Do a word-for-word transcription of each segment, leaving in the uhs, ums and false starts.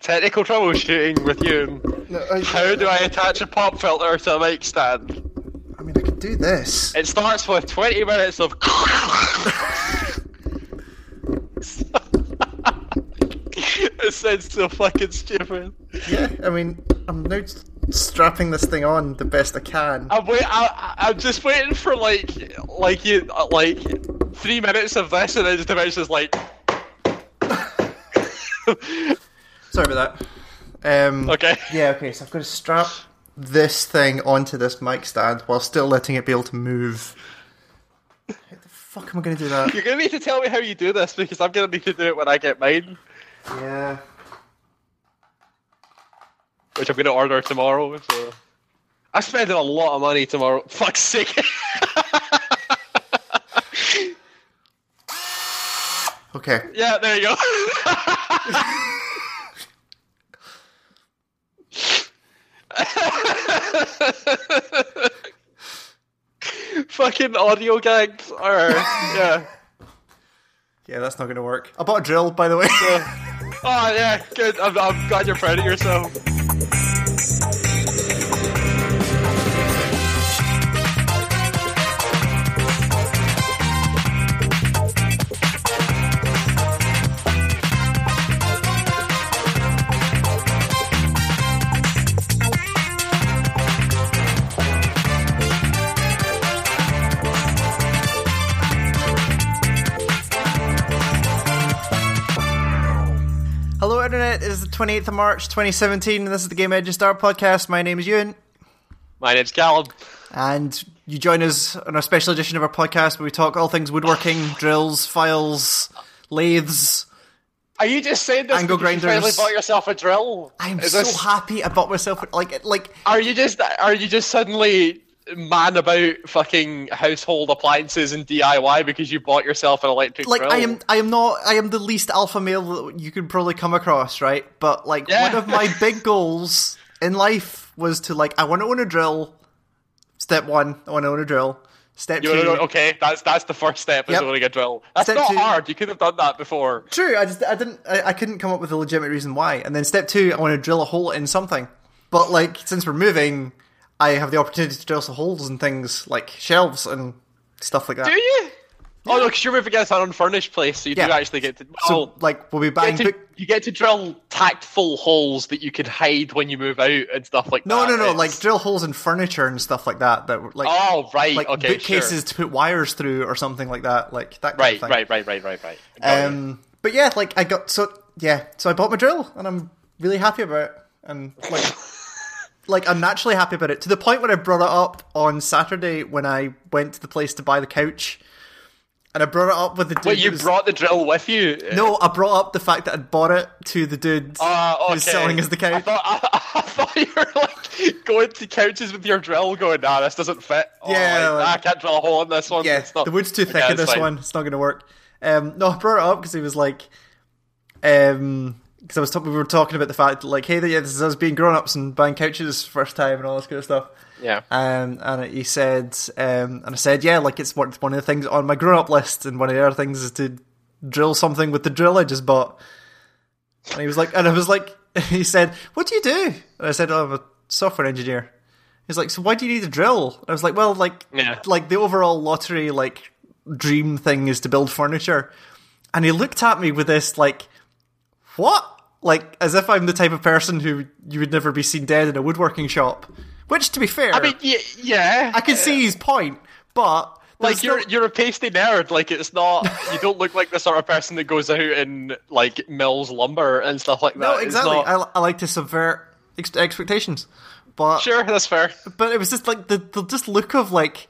Technical troubleshooting with you. No, I, How do I attach a pop filter to a mic stand? I mean, I could do this. It starts with twenty minutes of. It sounds so fucking stupid. Yeah, I mean, I'm now strapping this thing on the best I can. I'm wait. I, I'm just waiting for like, like you, like three minutes of this, and then just eventually just like. Sorry about that. Um, Okay. Yeah, okay, so I've got to strap this thing onto this mic stand while still letting it be able to move. How the fuck am I going to do that? You're gonna need to tell me how you do this because I'm gonna need to do it when I get mine, Yeah. which I'm gonna order tomorrow. So I'm spending a lot of money tomorrow. Fuck's sake. Okay. Yeah, there you go. Fucking audio gags are yeah. Yeah, that's not going to work. I bought a drill, by the way. Oh yeah, good. I'm, I'm glad you're proud of yourself. Hello, Internet. It is the twenty-eighth of March, twenty seventeen, and this is the Game Engine Star podcast. My name is Ewan. My name's Callum. And you join us on our special edition of our podcast where we talk all things woodworking, drills, files, lathes. Are you just saying this Angle because you finally grinders. bought yourself a drill? I'm Is so this- happy I bought myself like like Are you just are you just suddenly man about fucking household appliances and D I Y because you bought yourself an electric like drill? I am I am not I am the least alpha male that you could probably come across, right? But like Yeah. one of my big goals in life was to like I want to own a drill. Step one, I want to own a drill. Step You two, know, okay, that's that's the first step is Yep. owning a drill. That's Step not two- hard. You could have done that before. True, I just I didn't I, I couldn't come up with a legitimate reason why. And then step two, I want to drill a hole in something. But like since we're moving, I have the opportunity to drill some holes in things like shelves and stuff like that. Do you? Oh no, because you're moving into an unfurnished place, so you Yeah. do actually get to. So Well, like we'll be you, buying get to book- you get to drill tactful holes that you can hide when you move out and stuff like No, that. no, no, It's- like drill holes in furniture and stuff like that that were like Oh right, like okay, bookcases to put wires through or something like that, like that kind Right, of thing. right, right, right, right, right. Got it. Um, but yeah, like I got so yeah, so I bought my drill and I'm really happy about it, and like, like I'm naturally happy about it to the point where I brought it up on Saturday when I went to the place to buy the couch, and I brought it up with the dude. Wait, who you was- brought the drill with you? No, I brought up the fact that I'd bought it to the dude Uh, okay. who's selling us the couch. I thought, I, I thought you were like going to couches with your drill, going, "Nah, this doesn't fit." Oh, Yeah, like, like- "Nah, I can't drill a hole in this one. Yeah, It's not- the wood's too thick Okay, in it's this fine. one. It's not going to work. Um, no, I brought it up because he was like, um, because I was talking, we were talking about the fact that like, hey, yeah, this is us being grown ups and buying couches first time and all this kind of stuff. Yeah. Um, and he said, um, and I said, yeah, like it's one it's one of the things on my grown up list, and one of the other things is to drill something with the drill I just bought. And he was like, and I was like, he said, what do you do? And I said, oh, I'm a software engineer. He's like, so why do you need a drill? And I was like, well, like, Yeah. like the overall lottery, like, dream thing is to build furniture. And he looked at me with this, like, what? Like, as if I'm the type of person who you would never be seen dead in a woodworking shop. Which, to be fair, I mean, y- yeah. I can see his point, but Like there's you're no- you're a pasty nerd. Like it's not. You don't look like the sort of person that goes out and like mills lumber and stuff like that. no, It's exactly. not- I, I like to subvert ex- expectations, but Sure, that's fair. but it was just like the the just look of like,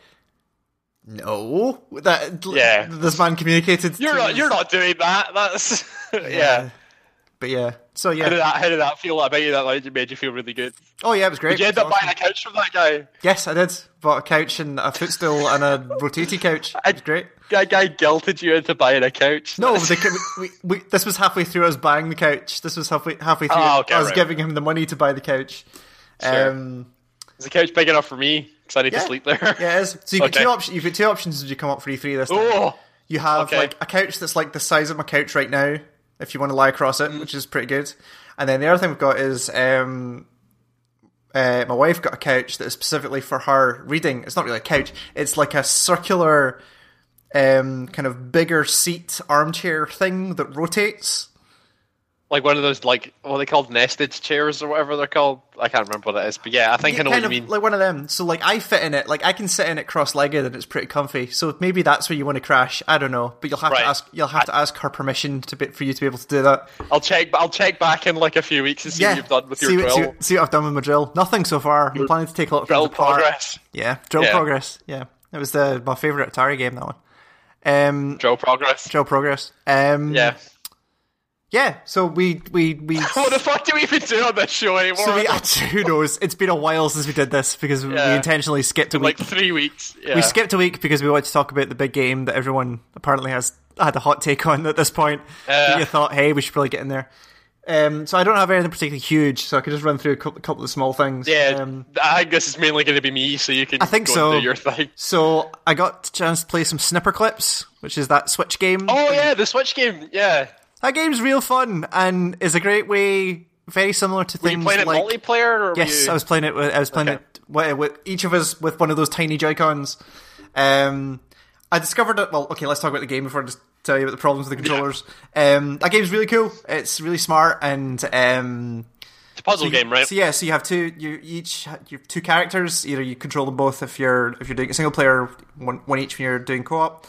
no, that Yeah. this man communicated. You're to not. his- You're not doing that. That's yeah. But yeah, so How did yeah. that? How did that feel? I bet you that like, made you feel really good. Oh yeah, it was great. Did you end It was up buying awesome. a couch from that guy? Yes, I did. Bought a couch and a footstool and a rotating couch. It was great. That guy guilted you into buying a couch. No, the, we, we, we, this was halfway through us buying the couch. This was halfway halfway through Oh, okay, us right. giving him the money to buy the couch. Sure. Um, Is the couch big enough for me? Because I need yeah, to sleep there. yeah, it is. So you've got Okay. two options. You've got two options as you come up for E three this time. Oh, You have okay. like a couch that's like the size of my couch right now, if you want to lie across Mm. it, which is pretty good. And then the other thing we've got is um, uh, my wife got a couch that is specifically for her reading. It's not really a couch. It's like a circular um, kind of bigger seat armchair thing that rotates. Like one of those, like, what are they called, nested chairs or whatever they're called? I can't remember what it is, but yeah, I think Yeah, I know kind what you of mean. like one of them. So like I fit in it. Like I can sit in it cross-legged and it's pretty comfy. So maybe that's where you want to crash. I don't know, but you'll have Right. to ask. You'll have to ask her permission to be, for you to be able to do that. I'll check. I'll check back in like a few weeks and see what you've done with your see, what- drill. see, what- see what I've done with my drill. Nothing so far. I'm planning to take a lot of Drill things apart. progress. Yeah, drill Yeah. progress. Yeah, it was the my favorite Atari game. That one. Um, Drill progress. drill progress. Um, Yeah. yeah. So we we we. What the fuck do we even do on this show anymore? So we, who knows? It's been a while since we did this because we Yeah. intentionally skipped a like week. three weeks. Yeah. We skipped a week because we wanted to talk about the big game that everyone apparently has had a hot take on at this point. Uh, that you thought, hey, we should probably get in there. Um, so I don't have anything particularly huge, so I could just run through a couple, couple of small things. Yeah, Um, I think this is mainly going to be me, so you can I think go so. and do your thing. so I got a chance to play some Snipper Clips, which is that Switch game. Oh yeah, the Switch game. Yeah. That game's real fun and is a great way, very similar to Were things you playing it like... multiplayer? Or Yes, were you... I was playing it. With, I was playing Okay. it with, with each of us with one of those tiny Joy-Cons. Um, I discovered it. Well, okay, let's talk about the game before I just tell you about the problems with the controllers. Um, that game's really cool. It's really smart and um, It's a puzzle so you- game, right? So yeah, so you have two. You each you have two characters. Either you control them both if you're if you're doing a single player, one one each when you're doing co-op,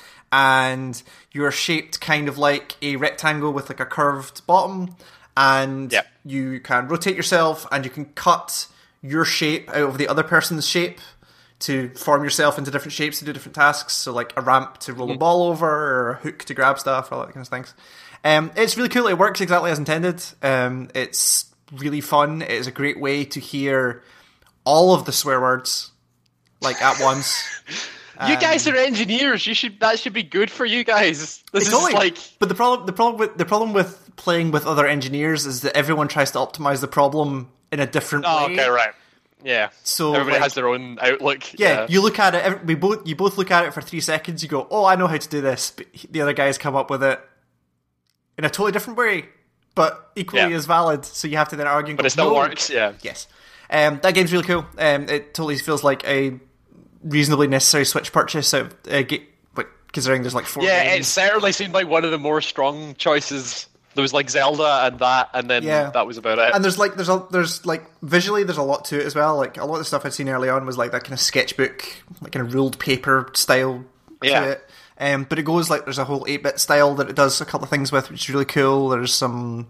and you're shaped kind of like a rectangle with like a curved bottom, and Yeah. you can rotate yourself and you can cut your shape out of the other person's shape to form yourself into different shapes to do different tasks. So like a ramp to roll a ball over, or a hook to grab stuff, all that kind of things. Um, it's really cool. It works exactly as intended. Um, it's really fun. It is a great way to hear all of the swear words like at once. You guys are engineers. You should. That should be good for you guys. This is Totally. like. But the problem, the problem with the problem with playing with other engineers is that everyone tries to optimize the problem in a different Oh, way. okay, right. Yeah. So, everybody like- has their own outlook. Yeah, Yeah. you look at it. every- We both you both look at it for three seconds. You go, "Oh, I know how to do this." But the other guys come up with it in a totally different way, but equally Yeah. as valid. So you have to then argue. And But go, it still "No." works. Yeah. Yes, um, that game's really cool. Um, it totally feels like a reasonably necessary Switch purchase. Out, uh, ga- but considering there's like four. Yeah, it games. certainly seemed like one of the more strong choices. There was like Zelda and that, and then Yeah. that was about it. And there's like there's a there's like visually there's a lot to it as well. Like a lot of the stuff I'd seen early on was like that kind of sketchbook, like kind of ruled paper style Yeah. to it. Um, but it goes like there's a whole eight bit style that it does a couple of things with, which is really cool. There's some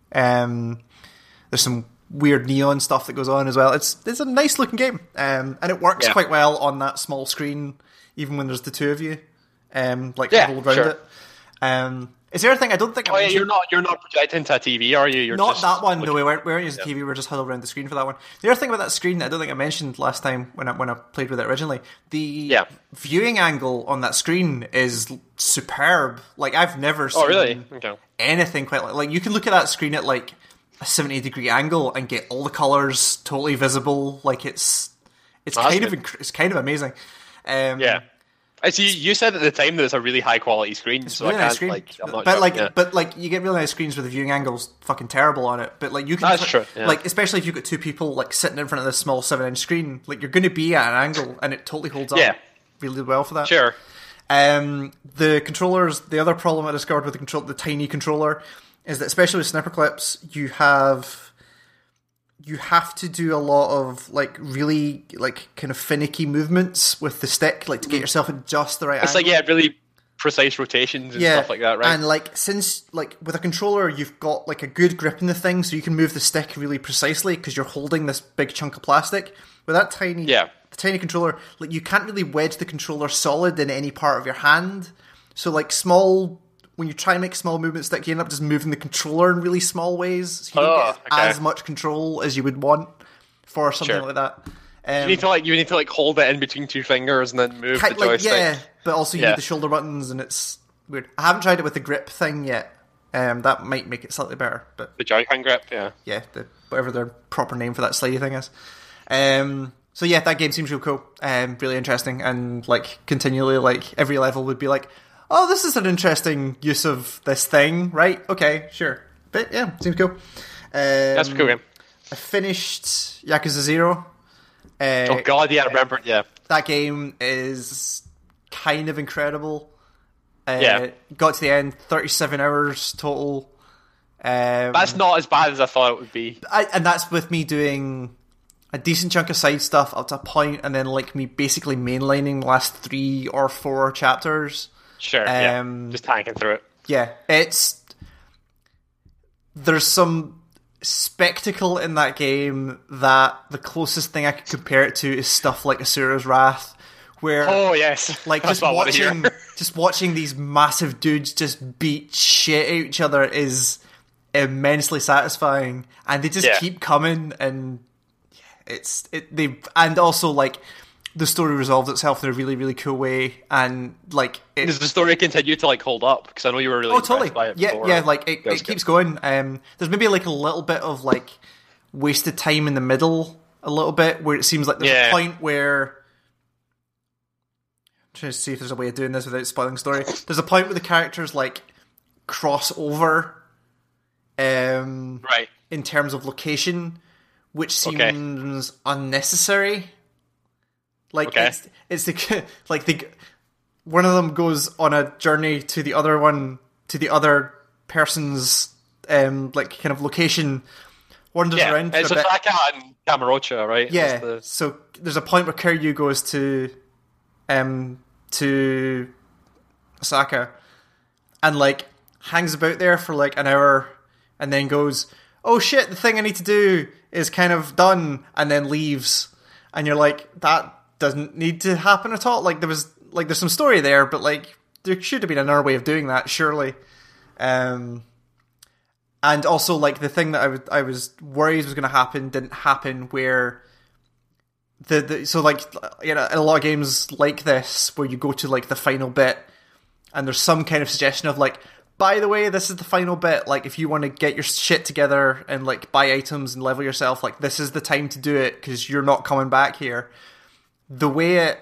um, there's some weird neon stuff that goes on as well. It's it's a nice looking game, um, and it works Yeah. quite well on that small screen, even when there's the two of you, um, like Yeah, rolled around sure. it. Um, is there a thing I don't think I Oh, yeah, mentioned? you're not you're not projecting to a T V, are you? You're Not just that one. looking- No, we weren't, we weren't using T V. We were just huddled around the screen for that one. The other thing about that screen that I don't think I mentioned last time when I when I played with it originally, the Yeah. viewing angle on that screen is superb. Like I've never seen Oh, really? Okay. anything quite like. Like you can look at that screen at like a seventy degree angle and get all the colors totally visible. Like it's it's Oh, that's kind of good. inc- it's kind of amazing. Um, Yeah. I see. You said at the time that it's a really high quality screen, so really I nice can't screen. like. I'm not but sure, like, yeah. but like, you get really nice screens where the viewing angle's fucking terrible on it. But like, you can That's put- true, yeah. like, especially if you've got two people like sitting in front of this small seven-inch screen, like you're going to be at an angle, and it totally holds up Yeah. really well for that. Sure. Um, the controllers. The other problem I discovered with the control, the tiny controller, is that especially with Snipper Clips, you have you have to do a lot of like really like kind of finicky movements with the stick, like to get yourself at just the right It's angle. like, yeah, really precise rotations and stuff like that, right? And like since like with a controller, you've got like a good grip in the thing, so you can move the stick really precisely because you're holding this big chunk of plastic. With that tiny, Yeah. the tiny controller, like you can't really wedge the controller solid in any part of your hand. So like small, when you try and make small movements, stick, you end up just moving the controller in really small ways. So you don't Oh, get okay. as much control as you would want for something Sure. like that. Um, you need to like you need to like hold it in between two fingers and then move Kind- the like, joystick. yeah, but also you Yeah. need the shoulder buttons, and it's weird. I haven't tried it with the grip thing yet. Um, that might make it slightly better, but The Joy-Con grip, yeah. yeah, the, whatever their proper name for that slidey thing is. Um, so yeah, that game seems real cool, um, really interesting, and like continually, like every level would be like, oh, this is an interesting use of this thing, right? Okay, sure, but yeah, seems cool. That's a cool game. I finished Yakuza Zero. Uh, Oh god, yeah, I remember. Yeah, that game is kind of incredible. Uh, Yeah. Got to the end, thirty-seven hours total. Um, that's not as bad as I thought it would be. I, and that's with me doing a decent chunk of side stuff up to a point, and then like me basically mainlining the last three or four chapters. Sure, Um, yeah, just tanking through it. Yeah, it's there's some spectacle in that game that the closest thing I could compare it to is stuff like Asura's Wrath, where Oh yes, like That's just what I wanna watching hear. just watching these massive dudes just beat shit out each other is immensely satisfying, and they just Yeah. keep coming, and it's it they and also like the story resolves itself in a really really cool way, and like it, Does the story continue to like hold up? Because I know you were really oh impressed totally by it yeah before. yeah like it, That was it keeps going. Um, there's maybe like a little bit of like wasted time in the middle, a little bit where it seems like there's Yeah. a point where. Trying to see if there's a way of doing this without spoiling the story. There's a point where the characters like cross over, um, Right. in terms of location, which Okay. seems unnecessary. Like Okay. it's it's the like the one of them goes on a journey to the other one to the other person's um like kind of location, wanders Yeah, around for it's a bit. Osaka and Kamurocho, right? Yeah. That's the- So there's a point where Kiryu goes to um to Osaka and like hangs about there for like an hour and then goes, oh shit, the thing I need to do is kind of done, and then leaves. And you're like, that doesn't need to happen at all. Like there was like there's some story there, but like there should have been another way of doing that, surely. Um and also like the thing that I was I was worried was gonna happen didn't happen, where The, the so like you know in a lot of games like this where you go to like the final bit and there's some kind of suggestion of like, by the way, this is the final bit, like if you want to get your shit together and like buy items and level yourself, like this is the time to do it because you're not coming back here. The way it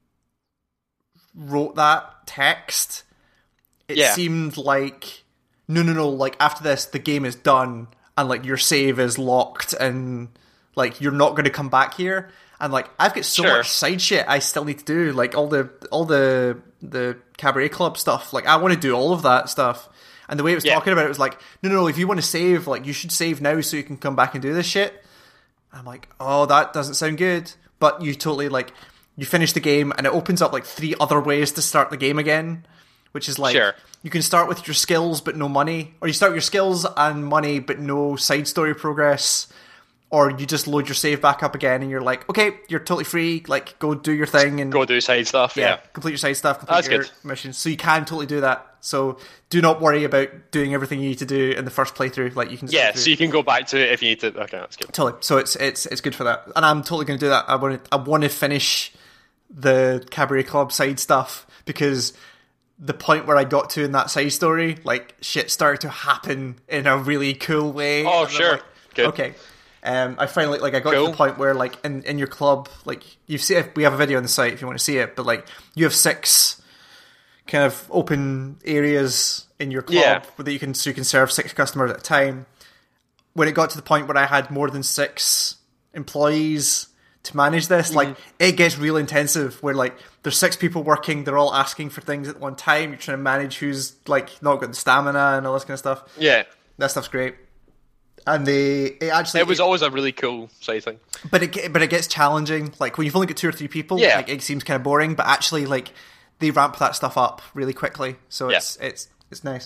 wrote that text, it Yeah. seemed like no no no like after this the game is done and like your save is locked and like you're not going to come back here. And like I've got so Sure. much side shit I still need to do, like all the all the the cabaret club stuff. Like I want to do all of that stuff. And the way it was Yeah. talking about it was like, no, no, no. If you want to save, like you should save now so you can come back and do this shit. I'm like, oh, that doesn't sound good. But you totally like you finish the game and it opens up like three other ways to start the game again, which is like Sure. you can start with your skills but no money, or you start with your skills and money but no side story progress. Or you just load your save back up again and you're like, okay, you're totally free, like, go do your thing. And Go do side stuff, yeah, yeah. complete your side stuff, complete That's your good. missions. So you can totally do that. So do not worry about doing everything you need to do in the first playthrough. Like, you can just Yeah, go through. so you can go back to it if you need to. Okay, that's good. Totally. So it's it's it's good for that. And I'm totally going to do that. I want to I want to finish the Cabaret Club side stuff, because the point where I got to in that side story, like, shit started to happen in a really cool way. Oh, And I'm sure. like, Good. Okay. Um, I finally, like, I got to Cool. the point where, like, in, in your club, like, you've seen, we have a video on the site if you want to see it, but, like, you have six kind of open areas in your club Yeah. that you can, so you can serve six customers at a time. When it got to the point where I had more than six employees to manage this, like, it gets real intensive, where, like, there's six people working, they're all asking for things at one time, you're trying to manage who's, like, not got the stamina and all this kind of stuff. Yeah. That stuff's great. And they, it actually, It was always a really cool side thing. but it ge- but it gets challenging. Like, when you've only got two or three people, Yeah. like, it seems kind of boring. But actually, like, they ramp that stuff up really quickly, so it's it's it's nice.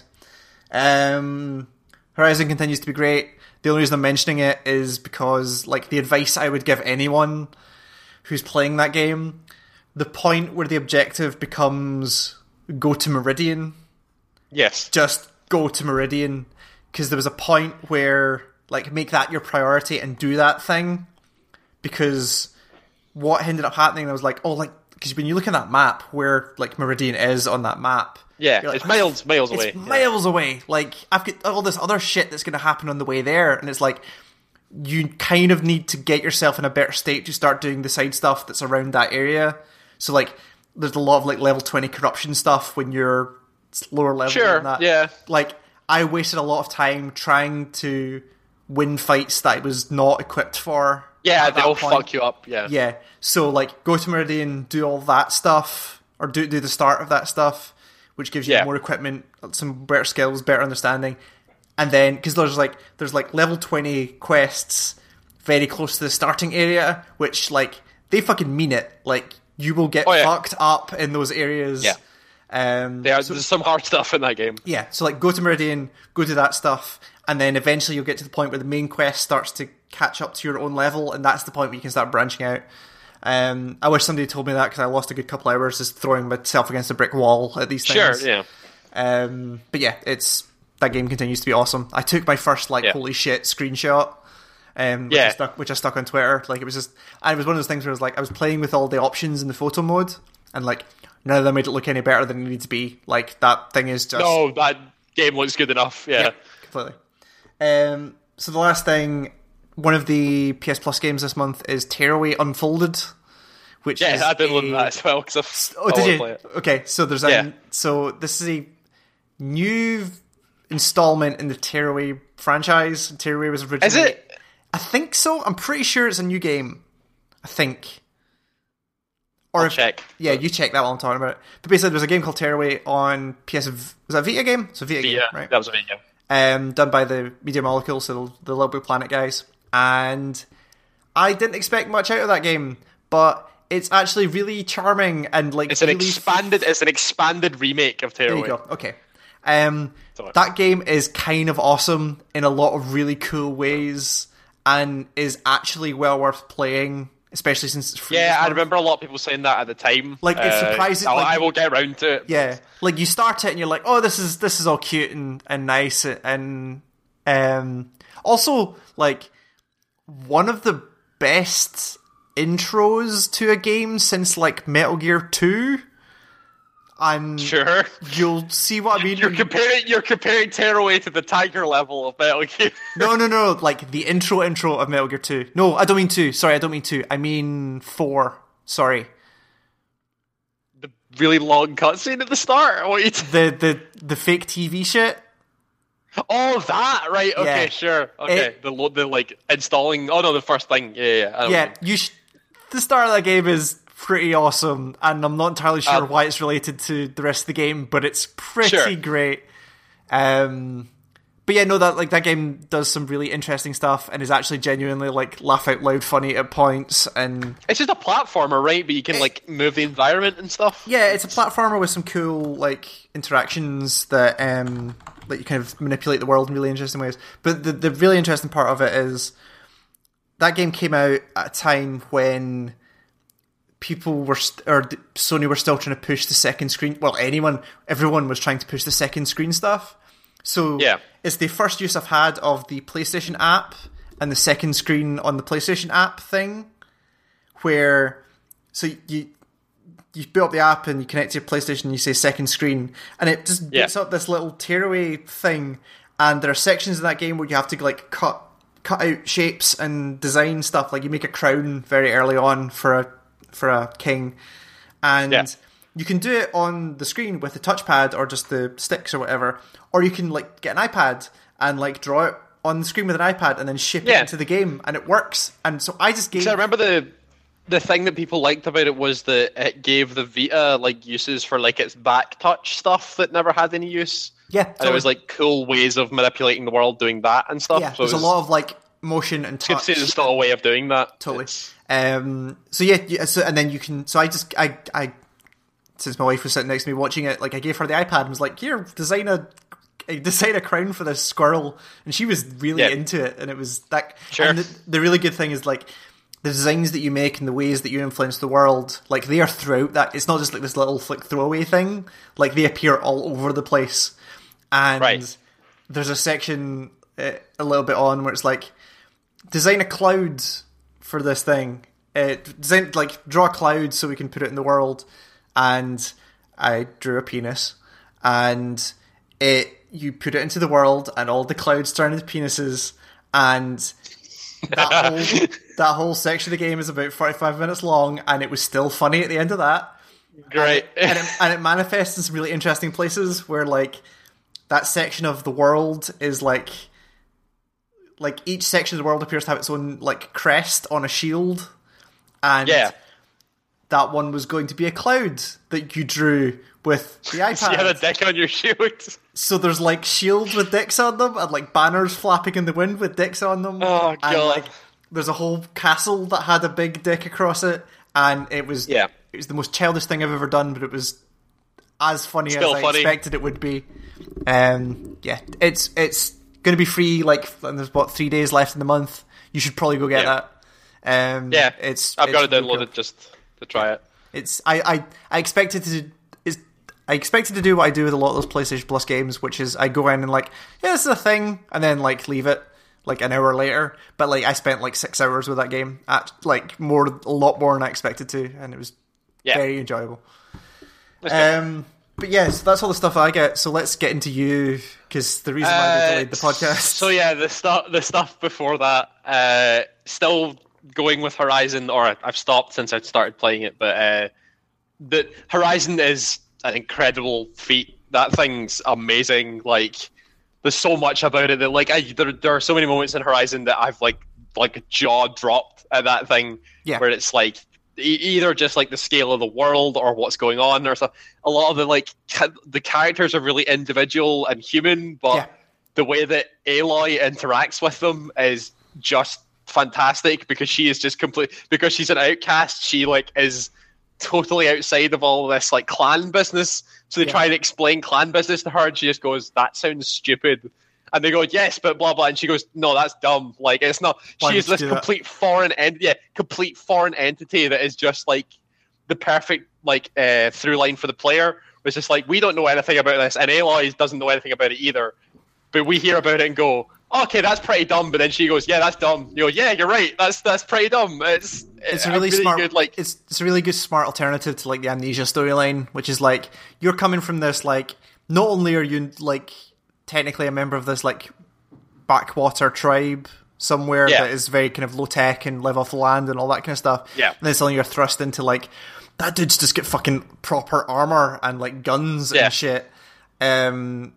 Um, Horizon continues to be great. The only reason I'm mentioning it is because, like, the advice I would give anyone who's playing that game, the point where the objective becomes go to Meridian, Yes. just go to Meridian, because there was a point where, like, make that your priority and do that thing, because what ended up happening, I was like, oh, like, because when you look at that map where, like, Meridian is on that map, Yeah, you're like, it's miles, miles away. it's miles away. Like, I've got all this other shit that's going to happen on the way there, and it's like, you kind of need to get yourself in a better state to start doing the side stuff that's around that area. So, like, there's a lot of, like, level twenty corruption stuff when you're lower level Sure, than that. yeah. Like, I wasted a lot of time trying to win fights that it was not equipped for. Yeah, at that they'll point. fuck you up. Yeah, Yeah, so like go to Meridian, do all that stuff, or do do the start of that stuff, which gives you Yeah. more equipment, some better skills, better understanding, and then because there's like there's like level twenty quests very close to the starting area, which like they fucking mean it. Like you will get Oh, yeah. fucked up in those areas. Yeah. Um, There- so- there's some hard stuff in that game. yeah, so like go to Meridian, go do that stuff, and then eventually you'll get to the point where the main quest starts to catch up to your own level, and that's the point where you can start branching out. Um, I wish somebody told me that because I lost a good couple hours just throwing myself against a brick wall at these Sure, things. yeah. Um, but yeah, it's that game continues to be awesome. I took my first like Yeah. holy shit screenshot. Um, which, Yeah. I stuck, which I stuck on Twitter. Like it was just, and it was one of those things where it was like I was playing with all the options in the photo mode, and like none of them made it look any better than it needed to be. Like that thing is just No, that game looks good enough. Yeah. yeah, completely. Um, so the last thing, one of the P S Plus games this month is Tearaway Unfolded, which Yeah, is I've been a- looking at that as well because I, Oh, I did want to you? play it. Okay, so there's a Yeah. so this is a new installment in the Tearaway franchise. Tearaway was originally. Is it? I think so. I'm pretty sure it's a new game. I think. Or I'll if, check. Yeah, you check that while I'm talking about it. But basically, there's a game called Tearaway on P S. Was that a Vita game? It's a Vita, Yeah, game, right? that was a video. Um, done by the Media Molecule, so the, the Little Blue Planet guys. And I didn't expect much out of that game, but it's actually really charming and like It's an really expanded. It's an expanded remake of There Tearaway. you go. Okay. Um, Sorry. that game is kind of awesome in a lot of really cool ways, and is actually well worth playing, especially since it's free. Yeah, this I month. remember a lot of people saying that at the time. Like, it Uh, surprises- I'll- like- I will get around to it. Yeah, like you start it and you're like, oh, this is this is all cute and, and nice, and um, also like one of the best intros to a game since like Metal Gear Two. And Sure. you'll see what I mean. You're when- comparing. You're comparing Tearaway to the Tiger level of Metal Gear. No, no, no, like the intro intro of Metal Gear two. No, I don't mean two. Sorry, I don't mean two. I mean four. Sorry. The really long cutscene at the start. What are you t- The the the fake T V shit. oh, that right? Okay, Yeah. sure. Okay, It- the lo- the like installing. Oh no, the first thing. Yeah, yeah. yeah. I don't Yeah, know. you sh- the start of that game is pretty awesome, and I'm not entirely sure Um, why it's related to the rest of the game, but it's pretty Sure. great. Um but yeah, no, that like that game does some really interesting stuff and is actually genuinely like laugh out loud funny at points, and It's just a platformer, right? But you can like move the environment and stuff. yeah, it's a platformer with some cool like interactions that um that you kind of manipulate the world in really interesting ways. But the the really interesting part of it is that game came out at a time when people were st- or Sony were still trying to push the second screen. Well, anyone, everyone was trying to push the second screen stuff. So Yeah. it's the first use I've had of the PlayStation app and the second screen on the PlayStation app thing, where so you you build up the app and you connect to your PlayStation and you say second screen, and it just Yeah. boots up this little tearaway thing, and there are sections in that game where you have to like cut cut out shapes and design stuff. Like you make a crown very early on for a for a king, and Yeah. you can do it on the screen with the touchpad or just the sticks or whatever, or you can like get an iPad and like draw it on the screen with an iPad and then ship Yeah. it into the game, and it works. And so I just gave So I remember the the thing that people liked about it was that it gave the Vita like uses for like its back touch stuff that never had any use. yeah, And it was like cool ways of manipulating the world doing that and stuff. yeah, so it there's a was lot of like motion and good to touch. see there's still a way of doing that. Totally. It's- Um. So yeah, yeah. So and then you can. So I just I I since my wife was sitting next to me watching it, like I gave her the iPad and was like, "Here, design a design a crown for this squirrel," and she was really Yeah. into it. And it was that. Sure. And the, the really good thing is like the designs that you make and the ways that you influence the world, like they are throughout that. It's not just like this little like throwaway thing. Like they appear all over the place. And Right. there's a section uh, a little bit on where it's like design a cloud for this thing. Uh, design like draw a cloud so we can put it in the world, and I drew a penis, and it you put it into the world, and all the clouds turn into penises, and that whole that whole section of the game is about forty-five minutes long, and it was still funny at the end of that. Great. and it, and it manifests in some really interesting places where like that section of the world is like like each section of the world appears to have its own like crest on a shield, and Yeah. that one was going to be a cloud that you drew with the iPad. So you had a dick on your shield. So there's like shields with dicks on them, and like banners flapping in the wind with dicks on them. Oh, and, God. like, there's a whole castle that had a big dick across it, and it was Yeah. it was the most childish thing I've ever done, but it was as funny Still as funny. I expected it would be. Um, yeah, it's it's going to be free. Like, and there's what three days left in the month. You should probably go get Yeah. that. Um, Yeah, it's I've it's got it really downloaded cool. just to try it. It's I, I, I expected to is I expected to do what I do with a lot of those PlayStation Plus games, which is I go in and like, yeah, this is a thing, and then like leave it like an hour later. But like I spent like six hours with that game, at like more a lot more than I expected to, and it was Yeah. very enjoyable. That's good. Um, but yeah, so that's all the stuff I get. So let's get into you, because the reason why we Uh, delayed the podcast. So yeah, the stuff the stuff before that, uh, still going with Horizon, or I've stopped since I started playing it. But uh, the Horizon is an incredible feat. That thing's amazing. Like, there's so much about it that like I, there there are so many moments in Horizon that I've like like jaw dropped at that thing. Yeah. Where it's like e- either just like the scale of the world or what's going on, or so. A lot of the like ca- the characters are really individual and human, but Yeah. the way that Aloy interacts with them is just fantastic, because she is just complete because she's an outcast. She like is totally outside of all this like clan business. So they Yeah. try and explain clan business to her, and she just goes, "That sounds stupid." And they go, "Yes, but blah blah," and she goes, "No, that's dumb. Like, it's not." Why She is would you this do that? complete foreign ent- yeah, complete foreign entity that is just like the perfect like uh, through line for the player. It's just like, we don't know anything about this, and Aloy doesn't know anything about it either. But we hear about it and go, "Okay, that's pretty dumb." But then she goes, "Yeah, that's dumb." You go, "Yeah, you're right. That's that's pretty dumb." It's It's a really, really smart. good. Like, it's it's a really good smart alternative to like the Amnesia storyline, which is like you're coming from this like not only are you like technically a member of this like backwater tribe somewhere Yeah. that is very kind of low tech and live off the land and all that kind of stuff. Yeah. And then suddenly you're thrust into like that dude's just get fucking proper armor and like guns Yeah. and shit. Um.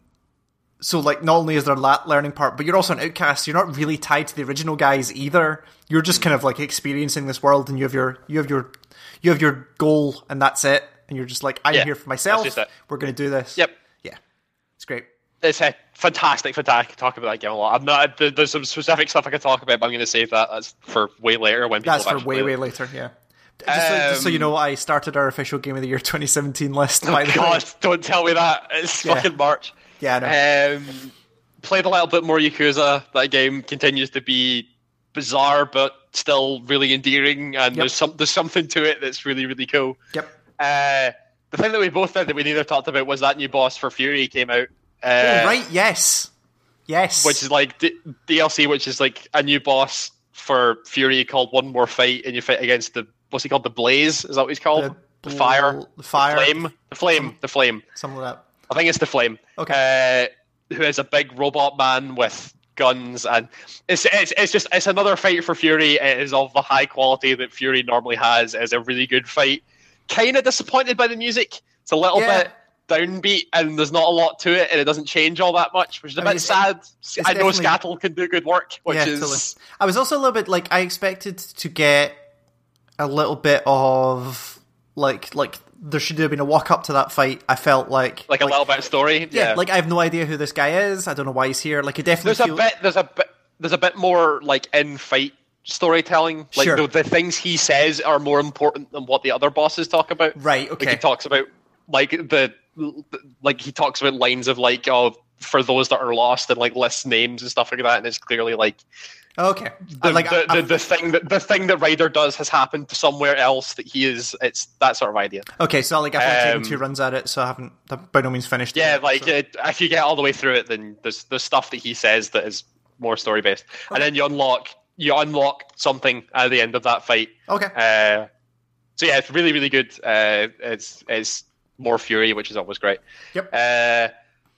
So, like, not only is there that learning part, but you're also an outcast. You're not really tied to the original guys either. You're just kind of like experiencing this world, and you have your, you have your, you have your goal, and that's it. And you're just like, I'm Yeah, here for myself. that's just it. We're going to do this. Yep. Yeah, it's great. it's a fantastic, fantastic. Talk about that game a lot. I'm not. there- There's some specific stuff I can talk about, but I'm going to save that. That's for way later when people That's have for actually way, way played it. later. Yeah. Just, so, just so you Um, know, I started our official Game of the Year twenty seventeen list. By the way. God, don't tell me that. It's Yeah. fucking March. Yeah, I know. Um, played a little bit more Yakuza. That game continues to be bizarre, but still really endearing. And Yep. there's some there's something to it that's really really cool. Yep. Uh, the thing that we both did that we neither talked about was that new boss for Fury came out. Uh, Oh, right. Yes. Yes. Which is like D- DLC, which is like a new boss for Fury called One More Fight, and you fight against the what's he called? The Blaze? Is that what he's called? The The, bl- fire, the fire. the flame, the flame, the flame. something like that. I think it's the flame. Okay. Uh, who is a big robot man with guns, and it's it's it's just it's another fight for Fury. It is of the high quality that Fury normally has. It's a really good fight. Kind of disappointed by the music. It's a little Yeah. bit downbeat, and there's not a lot to it, and it doesn't change all that much, which is a I bit mean, it's- sad. I know definitely- Scattle can do good work, which Yeah, is totally. I was also a little bit like I expected to get a little bit of like like there should have been a walk up to that fight. I felt like like a little bit of story. yeah, Yeah, like I have no idea who this guy is. I don't know why he's here. Like it definitely there's a feel- bit, there's a bit, there's a bit more like in fight storytelling. Like Sure. the, the things he says are more important than what the other bosses talk about. right. Like Okay, he talks about like the like he talks about lines of like oh for those that are lost and like lists names and stuff like that, and it's clearly like okay. the, I like the, I- the, the thing that the thing that Ryder does has happened to somewhere else that he is. It's that sort of idea. okay. So like I've only taken um, two runs at it, so I haven't I've by no means finished. it Yeah, yet, like so. it, if you get all the way through it, then there's there's stuff that he says that is more story based, and then you unlock you unlock something at the end of that fight. okay. Uh, so yeah, it's really really good. Uh, it's it's more Fury, which is always great. Yep. Uh,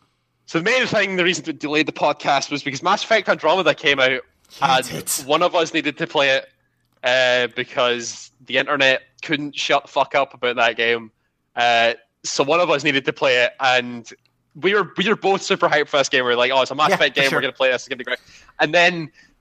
so the main thing, the reason we delayed the podcast was because Mass Effect Andromeda came out, and Hate it. one of us needed to play it uh, because the internet couldn't shut the fuck up about that game. Uh, so one of us needed to play it, and we were we were both super hyped for this game. We were like, "Oh, it's a Mass Yeah, Effect for game. sure. We're gonna play this. It's gonna be great." And then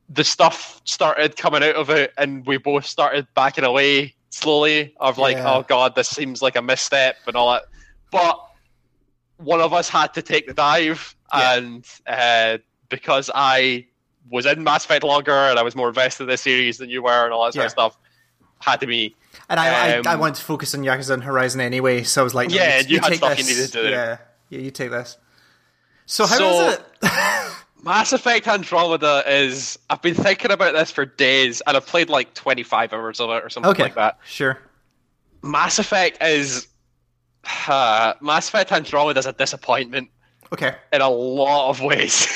the stuff started coming out of it, and we both started backing away slowly. Of like, Yeah. oh god, this seems like a misstep and all that. But one of us had to take the dive, Yeah. and uh, because I was in Mass Effect longer and I was more invested in this series than you were, and all that sort Yeah. of stuff, had to be. And I, Um, I, I wanted to focus on Yakuza and Horizon anyway, so I was like, no, Yeah, you, you had take stuff this. you needed to do. Yeah, yeah, you take this. So how So- is it? Mass Effect Andromeda is. I've been thinking about this for days, and I've played like twenty-five hours of it or something Okay, like that. sure. Mass Effect is. Uh, Mass Effect Andromeda is a disappointment Okay, in a lot of ways.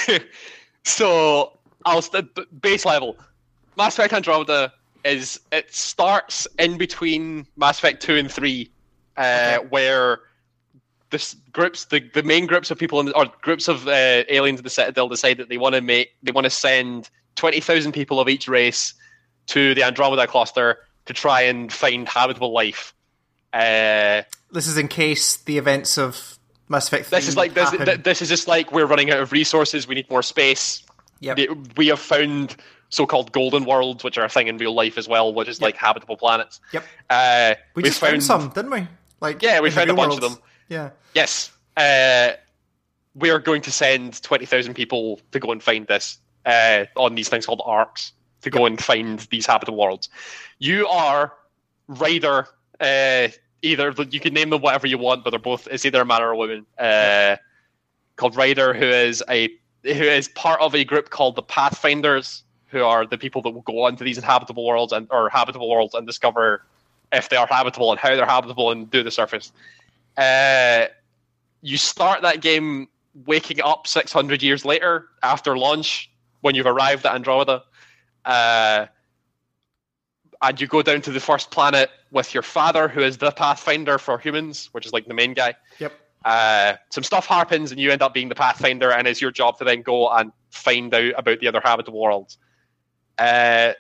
So, I'll st- b- base level. Mass Effect Andromeda is it starts in between Mass Effect two and three, uh, Okay. where this groups, the, the main groups of people in the, or groups of uh, aliens in the Citadel decide that they want to make they want to send twenty thousand people of each race to the Andromeda cluster to try and find habitable life. Uh, this is in case the events of Mass Effect three this is like this, happen. th- this is just like we're running out of resources. We need more space. Yep. They- We have found so-called golden worlds, which are a thing in real life as well, which is like habitable planets. Yep. Uh, We we've just found, some, didn't we? Like, Yeah, we in the found a real bunch of world. them. Yeah. Yes. Uh, we are going to send twenty thousand people to go and find this uh, on these things called arcs to go and find these habitable worlds. You are Ryder. Uh, either you can name them whatever you want, but they're both. It's either a man or a woman. Uh, called Ryder, who is a who is part of a group called the Pathfinders, who are the people that will go onto these inhabitable worlds and or habitable worlds and discover if they are habitable and how they're habitable and do the surface. Uh, you start that game waking up six hundred years later after launch when you've arrived at Andromeda. Uh, and you go down to the first planet with your father, who is the Pathfinder for humans, which is like the main guy. Yep. Uh, some stuff happens and you end up being the Pathfinder, and it's your job to then go and find out about the other habitable worlds. Uh,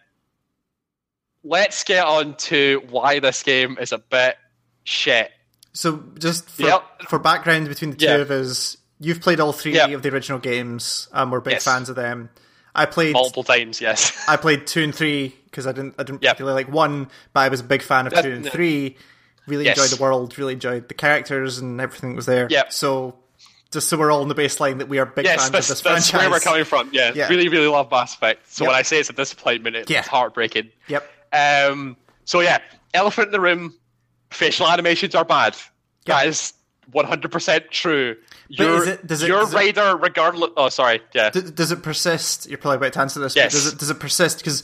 let's get on to why this game is a bit shit. So just for, Yep. for background between the two Yeah. of us, you've played all three Yep. of the original games, and we're big Yes. fans of them. I played Multiple times, yes. I played two and three because I didn't I didn't Yep. particularly like one, but I was a big fan of That- two and no. three. Really Yes. enjoyed the world, really enjoyed the characters and everything that was there. Yep. So just so we're all on the baseline that we are big Yes, fans that's, of this that's franchise. where we're coming from. Yeah, Yeah. really, really love Mass Effect. So Yep. when I say it's a disappointment, it, Yeah. it's heartbreaking. Yep. Um, so yeah, elephant in the room, facial animations are bad. Yep. That is one hundred percent true. But Your, is it- does it- your does it- Rider, regardless... Oh, sorry, yeah. D- does it persist? You're probably about to answer this. Yes. But does it does it persist? Because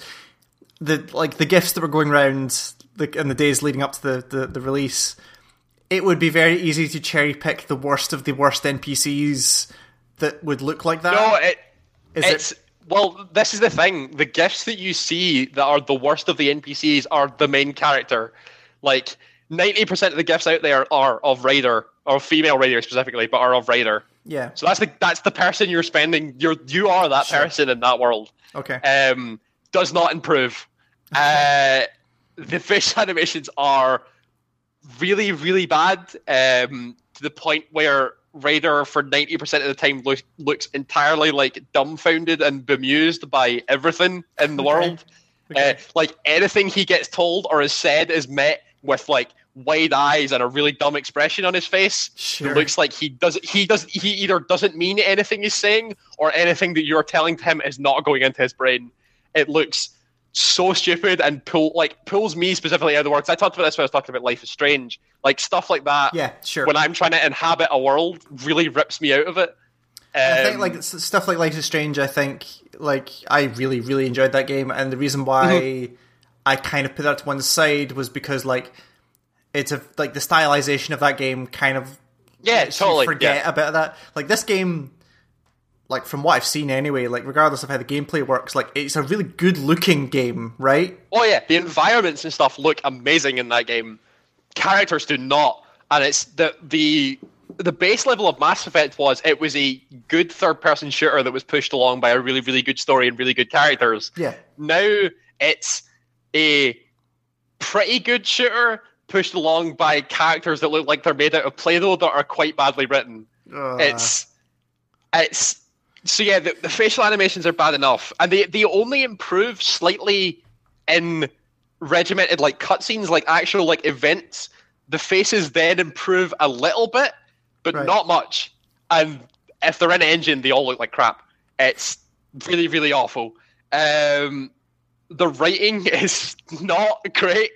the like the gifts that were going around the, in the days leading up to the, the, the release, it would be very easy to cherry pick the worst of the worst N P Cs that would look like that. No, it, Is it's... it? Well, this is the thing. The gifts that you see that are the worst of the N P Cs are the main character. Like, ninety percent of the gifts out there are of Ryder, or female Ryder specifically, but are of Ryder. Yeah. So that's the that's the person you're spending. You're you are that Sure. person in that world. Okay. Um, does not improve. Uh, the fish animations are really really bad. Um, to the point where Ryder for ninety percent of the time looks looks entirely like dumbfounded and bemused by everything in the Okay. world. Okay. Uh, like anything he gets told or is said is met with like wide eyes and a really dumb expression on his face. Sure. It looks like he does he does he either doesn't mean anything he's saying or anything that you're telling him is not going into his brain. It looks so stupid and pull like pulls me specifically out of the works. I talked about this when I was talking about Life is Strange. Like stuff like that. Yeah, sure. When I'm trying to inhabit a world, really rips me out of it. I think Um, like s- stuff like Life is Strange. I think like I really really enjoyed that game, and the reason why Mm-hmm. I kind of put that to one side was because like it's a like the stylization of that game kind of yeah, lets you totally. forget Yeah. a bit of that. Like this game, like from what I've seen anyway, like regardless of how the gameplay works, like it's a really good looking game, right? Oh yeah, the environments and stuff look amazing in that game. Characters do not, and it's the the the base level of Mass Effect was it was a good third person shooter that was pushed along by a really really good story and really good characters. Yeah. Now it's a pretty good shooter pushed along by characters that look like they're made out of Play-Doh that are quite badly written. Uh, It's it's So yeah, the, the facial animations are bad enough, and they they only improve slightly in regimented like cutscenes, like actual like events. The faces then improve a little bit, but Right. not much. And if they're in engine, they all look like crap. It's really, really awful. Um, the writing is not great.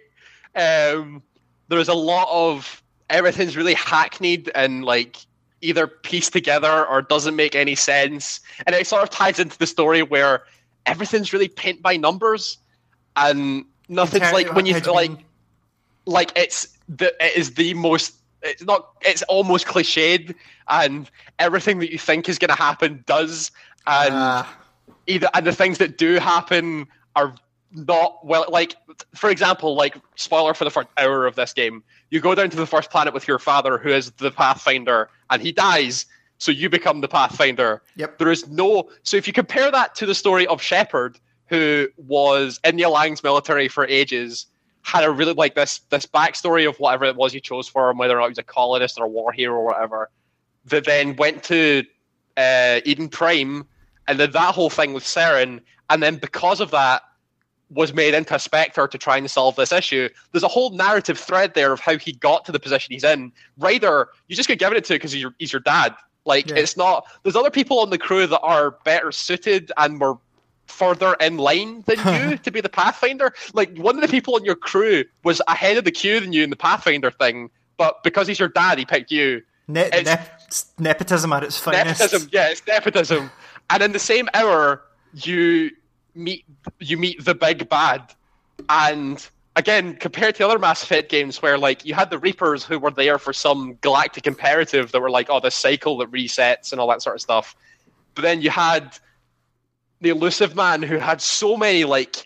Um, there's a lot of everything's really hackneyed and like either pieced together or doesn't make any sense. And it sort of ties into the story where everything's really paint by numbers and nothing's How- like when you how do like mean? like it's the it is the most it's not it's almost cliched and everything that you think is going to happen does and Ah. either and the things that do happen are not well like for example like spoiler for the first hour of this game, you go down to the first planet with your father who is the Pathfinder and he dies, so you become the Pathfinder. Yep. There is no so if you compare that to the story of Shepard, who was in the Alliance military for ages, had a really like this this backstory of whatever it was he chose for him, whether or not he was a colonist or a war hero or whatever, that then went to uh, Eden Prime and did that whole thing with Saren, and then because of that was made into a Spectre to try and solve this issue. There's a whole narrative thread there of how he got to the position he's in. Ryder, you just get given it to because he's your, he's your dad. Like, Yeah. it's not... There's other people on the crew that are better suited and were further in line than you to be the Pathfinder. Like, one of the people on your crew was ahead of the queue than you in the Pathfinder thing, but because he's your dad, he picked you. Ne- It's- nep- nepotism at its finest. Nepotism, yeah, it's nepotism. And in the same hour, you meet you meet the big bad. And again, compared to other Mass Effect games where like you had the Reapers who were there for some galactic imperative that were like, oh, this cycle that resets and all that sort of stuff. But then you had the Elusive Man who had so many like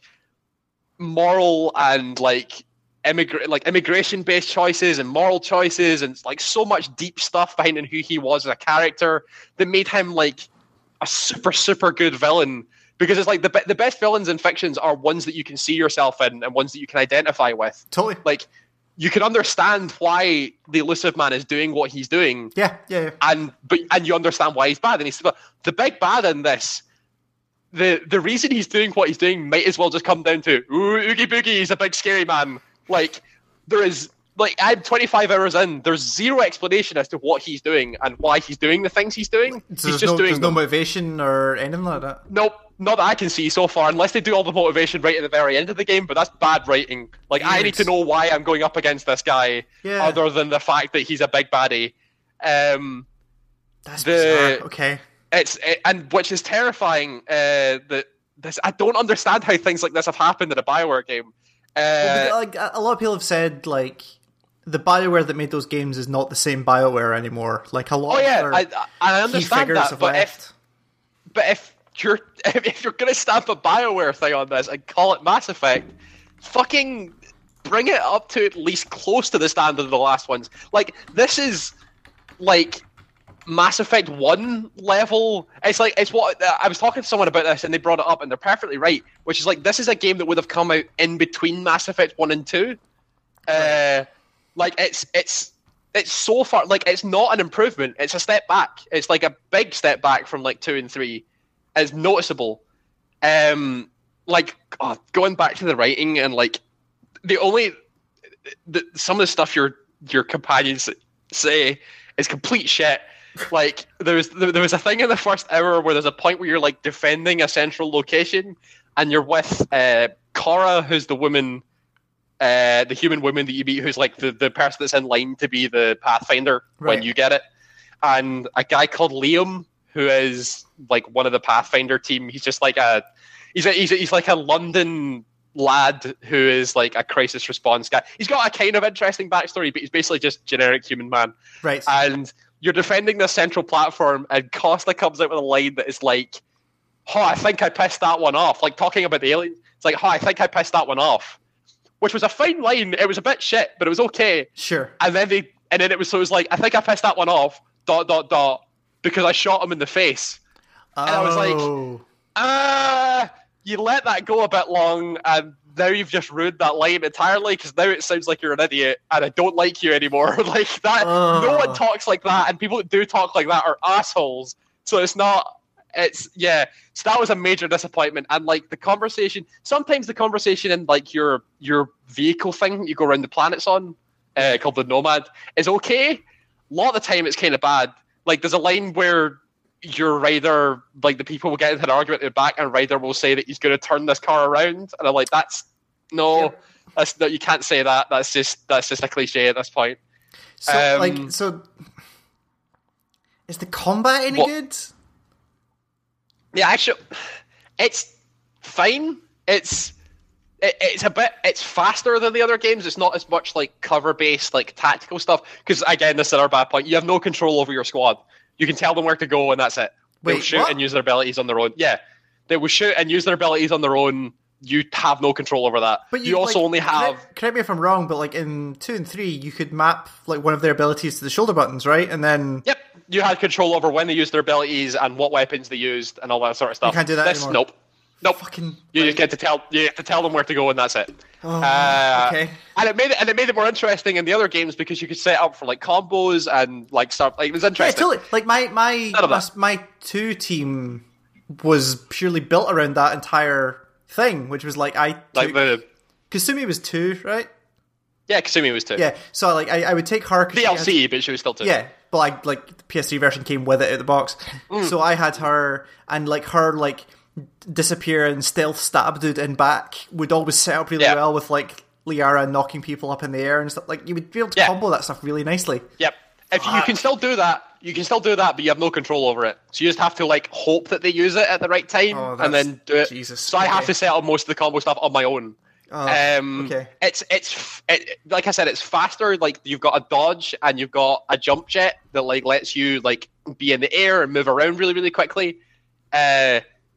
moral and like immigra- like immigration based choices and moral choices and like so much deep stuff behind who he was as a character that made him like a super super good villain, because it's like the be- the best villains in fictions are ones that you can see yourself in and ones that you can identify with. Totally. Like you can understand why the Elusive Man is doing what he's doing, Yeah, yeah, yeah. and but and you understand why he's bad. And he's the big bad in this. The the reason he's doing what he's doing might as well just come down to ooh, Oogie Boogie, he's a big scary man. Like there is like I'm twenty-five hours in, there's zero explanation as to what he's doing and why he's doing the things he's doing. So he's there's just no, doing there's no them. motivation or anything like that. Nope, not that I can see so far, unless they do all the motivation right at the very end of the game, but that's bad writing. Like, I Weird. need to know why I'm going up against this guy, Yeah. other than the fact that he's a big baddie. Um, That's the- bizarre. Okay. it's it, and which is terrifying. Uh, that this I don't understand how things like this have happened in a Bioware game. Uh, Well, but, like a lot of people have said, like the Bioware that made those games is not the same Bioware anymore. Like a lot. oh yeah, of I, their I I key understand figures that, have but left. if but if you're if you're gonna stamp a Bioware thing on this and call it Mass Effect, fucking bring it up to at least close to the standard of the last ones. Like this is like Mass Effect one level. It's like it's what I was talking to someone about this and they brought it up and they're perfectly right. Which is like this is a game that would have come out in between Mass Effect one and two. Uh, like it's it's it's so far like it's not an improvement. It's a step back. It's like a big step back from like two and three. It's noticeable. Um, like oh, going back to the writing and like the only the, some of the stuff your your companions say is complete shit. Like there was there was a thing in the first hour where there's a point where you're like defending a central location and you're with uh, Cora, who's the woman, uh, the human woman that you meet, who's like the, the person that's in line to be the Pathfinder when Right. you get it, and a guy called Liam, who is like one of the Pathfinder team. He's just like a he's a, he's a, he's like a London lad who is like a crisis response guy. He's got a kind of interesting backstory, but he's basically just generic human man. Right. And you're defending this central platform, and Costa comes out with a line that is like, "Oh, I think I pissed that one off." Like talking about the alien, it's like, "Oh, I think I pissed that one off," which was a fine line. It was a bit shit, but it was okay. Sure. And then they, and then it was so it was like, "I think I pissed that one off." Dot dot dot, because I shot him in the face. And I was like, oh. Ah, you let that go a bit long, and now you've just ruined that line entirely. Because now it sounds like you're an idiot, and I don't like you anymore. Like that, no Ugh. one talks like that, and people that do talk like that are assholes. So it's not, it's yeah. So that was a major disappointment. And like the conversation, sometimes the conversation in like your your vehicle thing you go around the planets on, uh, called the Nomad, is okay. A lot of the time it's kind of bad. Like there's a line where your rider, like the people will get into an argument at the back, and rider will say that he's going to turn this car around, and I'm like, that's no, yeah. that's no, you can't say that. That's just that's just a cliche at this point. So um, like so. Is the combat any what? good? Yeah, actually, it's fine. It's it, it's a bit it's faster than the other games. It's not as much like cover based, like tactical stuff. Because again, this is our bad point. You have no control over your squad. You can tell them where to go, and that's it. They'll Wait, shoot what? and use their abilities on their own. Yeah, they will shoot and use their abilities on their own. You have no control over that. But you, you also like, only have. Correct, correct me if I'm wrong, but like in two and three, you could map like one of their abilities to the shoulder buttons, right? And then yep. You had control over when they used their abilities and what weapons they used and all that sort of stuff. You can't do that this, anymore. Nope. Nope. Fucking, you like... just get to tell you have to tell them where to go, and that's it. Oh, uh, okay. And it made it and it made it more interesting in the other games because you could set up for like combos and like stuff. Like it was interesting. Yeah, totally. Like my my my, my two team was purely built around that entire thing, which was like I took, like the Kasumi was two, right? Yeah, Kasumi was two. Yeah, so like I, I would take her D L C, had, but she was still two. Yeah, but like like the P S three version came with it out of the box, mm. so I had her, and like her like disappear and stealth stab dude and back would always set up really yeah. well with like Liara knocking people up in the air and stuff. Like you would be able to yeah. combo that stuff really nicely. Yep. If you, you can still do that, you can still do that, but you have no control over it. So you just have to like hope that they use it at the right time oh, and then do it. Jesus. So okay. I have to set up most of the combo stuff on my own. Oh, um, okay. It's it's it, like I said, it's faster. Like you've got a dodge and you've got a jump jet that like lets you like be in the air and move around really really quickly. Uh,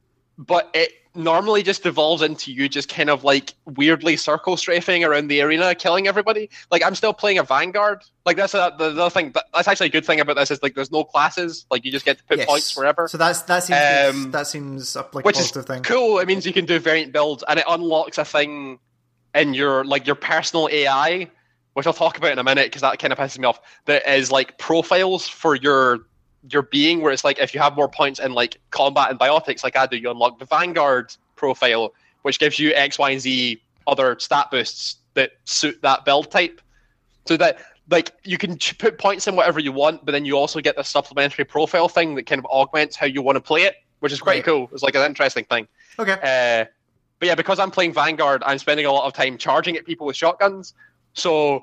but it normally just devolves into you just kind of like weirdly circle strafing around the arena, killing everybody. Like I'm still playing a Vanguard. Like that's a, the other thing. But that's actually a good thing about this is like there's no classes. Like you just get to put yes. points wherever. So that's that seems um, that seems like which a positive is thing. Cool. It means you can do variant builds, and it unlocks a thing in your like your personal A I, which I'll talk about in a minute because that kind of pisses me off. That is like profiles for your your being, where it's like if you have more points in like combat and biotics, like I do, you unlock the Vanguard profile, which gives you X, Y, and Z other stat boosts that suit that build type. So that like you can put points in whatever you want, but then you also get the supplementary profile thing that kind of augments how you want to play it, which is quite right. cool. It's like an interesting thing. Okay. Uh, But yeah, because I'm playing Vanguard, I'm spending a lot of time charging at people with shotguns. So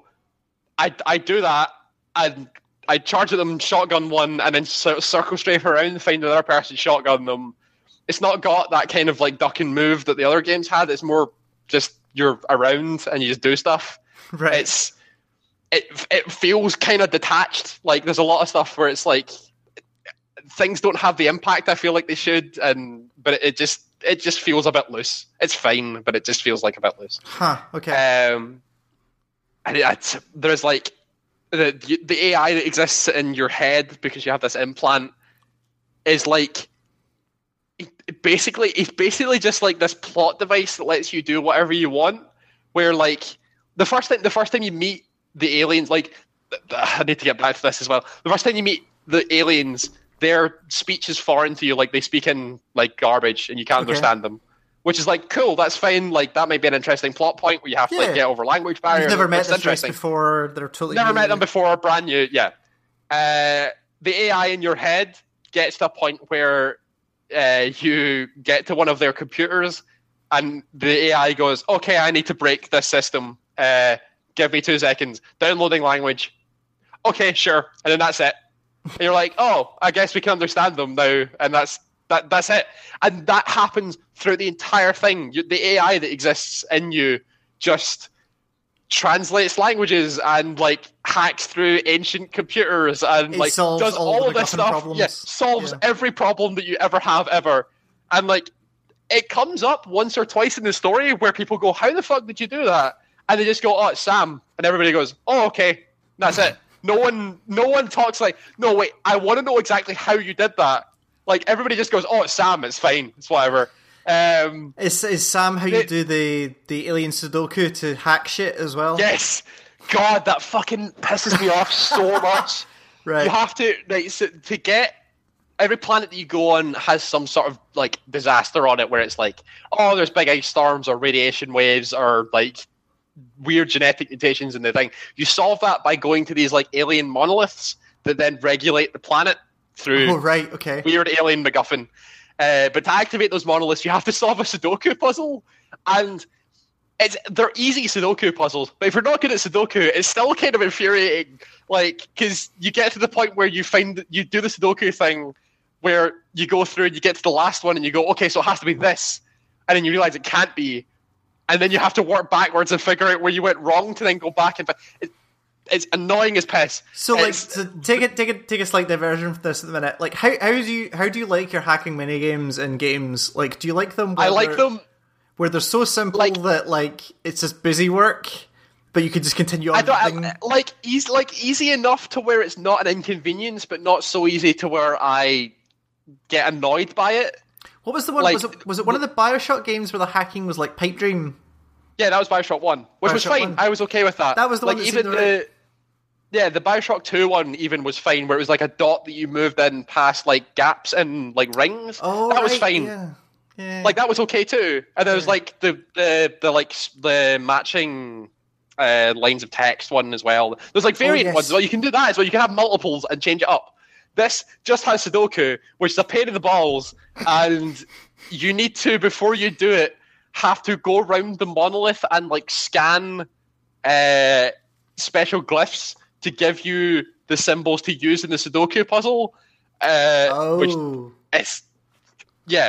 I, I do that, and I charge at them shotgun one, and then sort of circle strafe around, find another person, shotgun them. It's not got that kind of like duck and move that the other games had. It's more just you're around and you just do stuff. Right. It's it it feels kind of detached. Like there's a lot of stuff where it's like things don't have the impact I feel like they should, and but it, it just. It just feels a bit loose. It's fine, but it just feels like a bit loose. Huh, okay. Um, and it, it's, there's like the the A I that exists in your head because you have this implant is like it basically it's basically just like this plot device that lets you do whatever you want. Where like the first thing the first time you meet the aliens, like I need to get back to this as well. The first time you meet the aliens, their speech is foreign to you, like they speak in like garbage and you can't okay. understand them, which is like cool. That's fine. Like that might be an interesting plot point where you have to yeah. like get over language barriers. You've never met this race before. They're totally never new. met them before. Brand new. Yeah. Uh, the A I in your head gets to a point where uh, you get to one of their computers and the A I goes, "Okay, I need to break this system. Uh, give me two seconds. Downloading language. Okay, sure." And then that's it. And you're like, oh, I guess we can understand them now, and that's that. That's it. And that happens throughout the entire thing. You, the A I that exists in you just translates languages and like hacks through ancient computers and it like does all, all of this stuff. Problems. Yeah, solves yeah. every problem that you ever have ever. And like, it comes up once or twice in the story where people go, "How the fuck did you do that?" And they just go, "Oh, it's Sam," and everybody goes, "Oh, okay, that's it." No one, no one talks like, no, wait, I want to know exactly how you did that. Like, everybody just goes, "Oh, it's Sam, it's fine, it's whatever." Um, is, is Sam how you do the, the alien Sudoku to hack shit as well? Yes. God, that fucking pisses me off so much. Right. You have to, like, so, to get, every planet that you go on has some sort of like disaster on it, where it's like, oh, there's big ice storms or radiation waves or like weird genetic mutations in the thing. You solve that by going to these like alien monoliths that then regulate the planet through Oh, right, okay. weird alien MacGuffin. Uh, but to activate those monoliths, you have to solve a Sudoku puzzle, and it's they're easy Sudoku puzzles. But if you're not good at Sudoku, it's still kind of infuriating. Like, because you get to the point where you find you do the Sudoku thing, where you go through and you get to the last one, and you go, okay, so it has to be this, and then you realize it can't be, and then you have to work backwards and figure out where you went wrong to then go back and. It, It's annoying as piss. So, like, it's, to take it, take it, take a slight diversion from this at the minute. Like, how how do you how do you like your hacking mini games in games? Like, do you like them? I like them where they're so simple like, that like it's just busy work, but you can just continue on. I don't thing? I, like easy, like easy enough to where it's not an inconvenience, but not so easy to where I get annoyed by it. What was the one? Like, was it was it one of the BioShock games where the hacking was like Pipe Dream? Yeah, that was BioShock One, which BioShock was fine. one. I was okay with that. That was the like one that even seemed the. alright. Yeah, the BioShock two one even was fine, where it was like a dot that you moved in past like gaps and like rings. Oh, that was right, fine. Yeah. Yeah. Like that was okay too. And there was Yeah. like the the, the like s- the matching uh, lines of text one as well. There's like variant Oh, yes. ones as well. You can do that as well. You can have multiples and change it up. This just has Sudoku, which is a pain in the balls, and you need to, before you do it, have to go around the monolith and like scan uh, special glyphs to give you the symbols to use in the Sudoku puzzle. Uh, oh. Which is, yeah.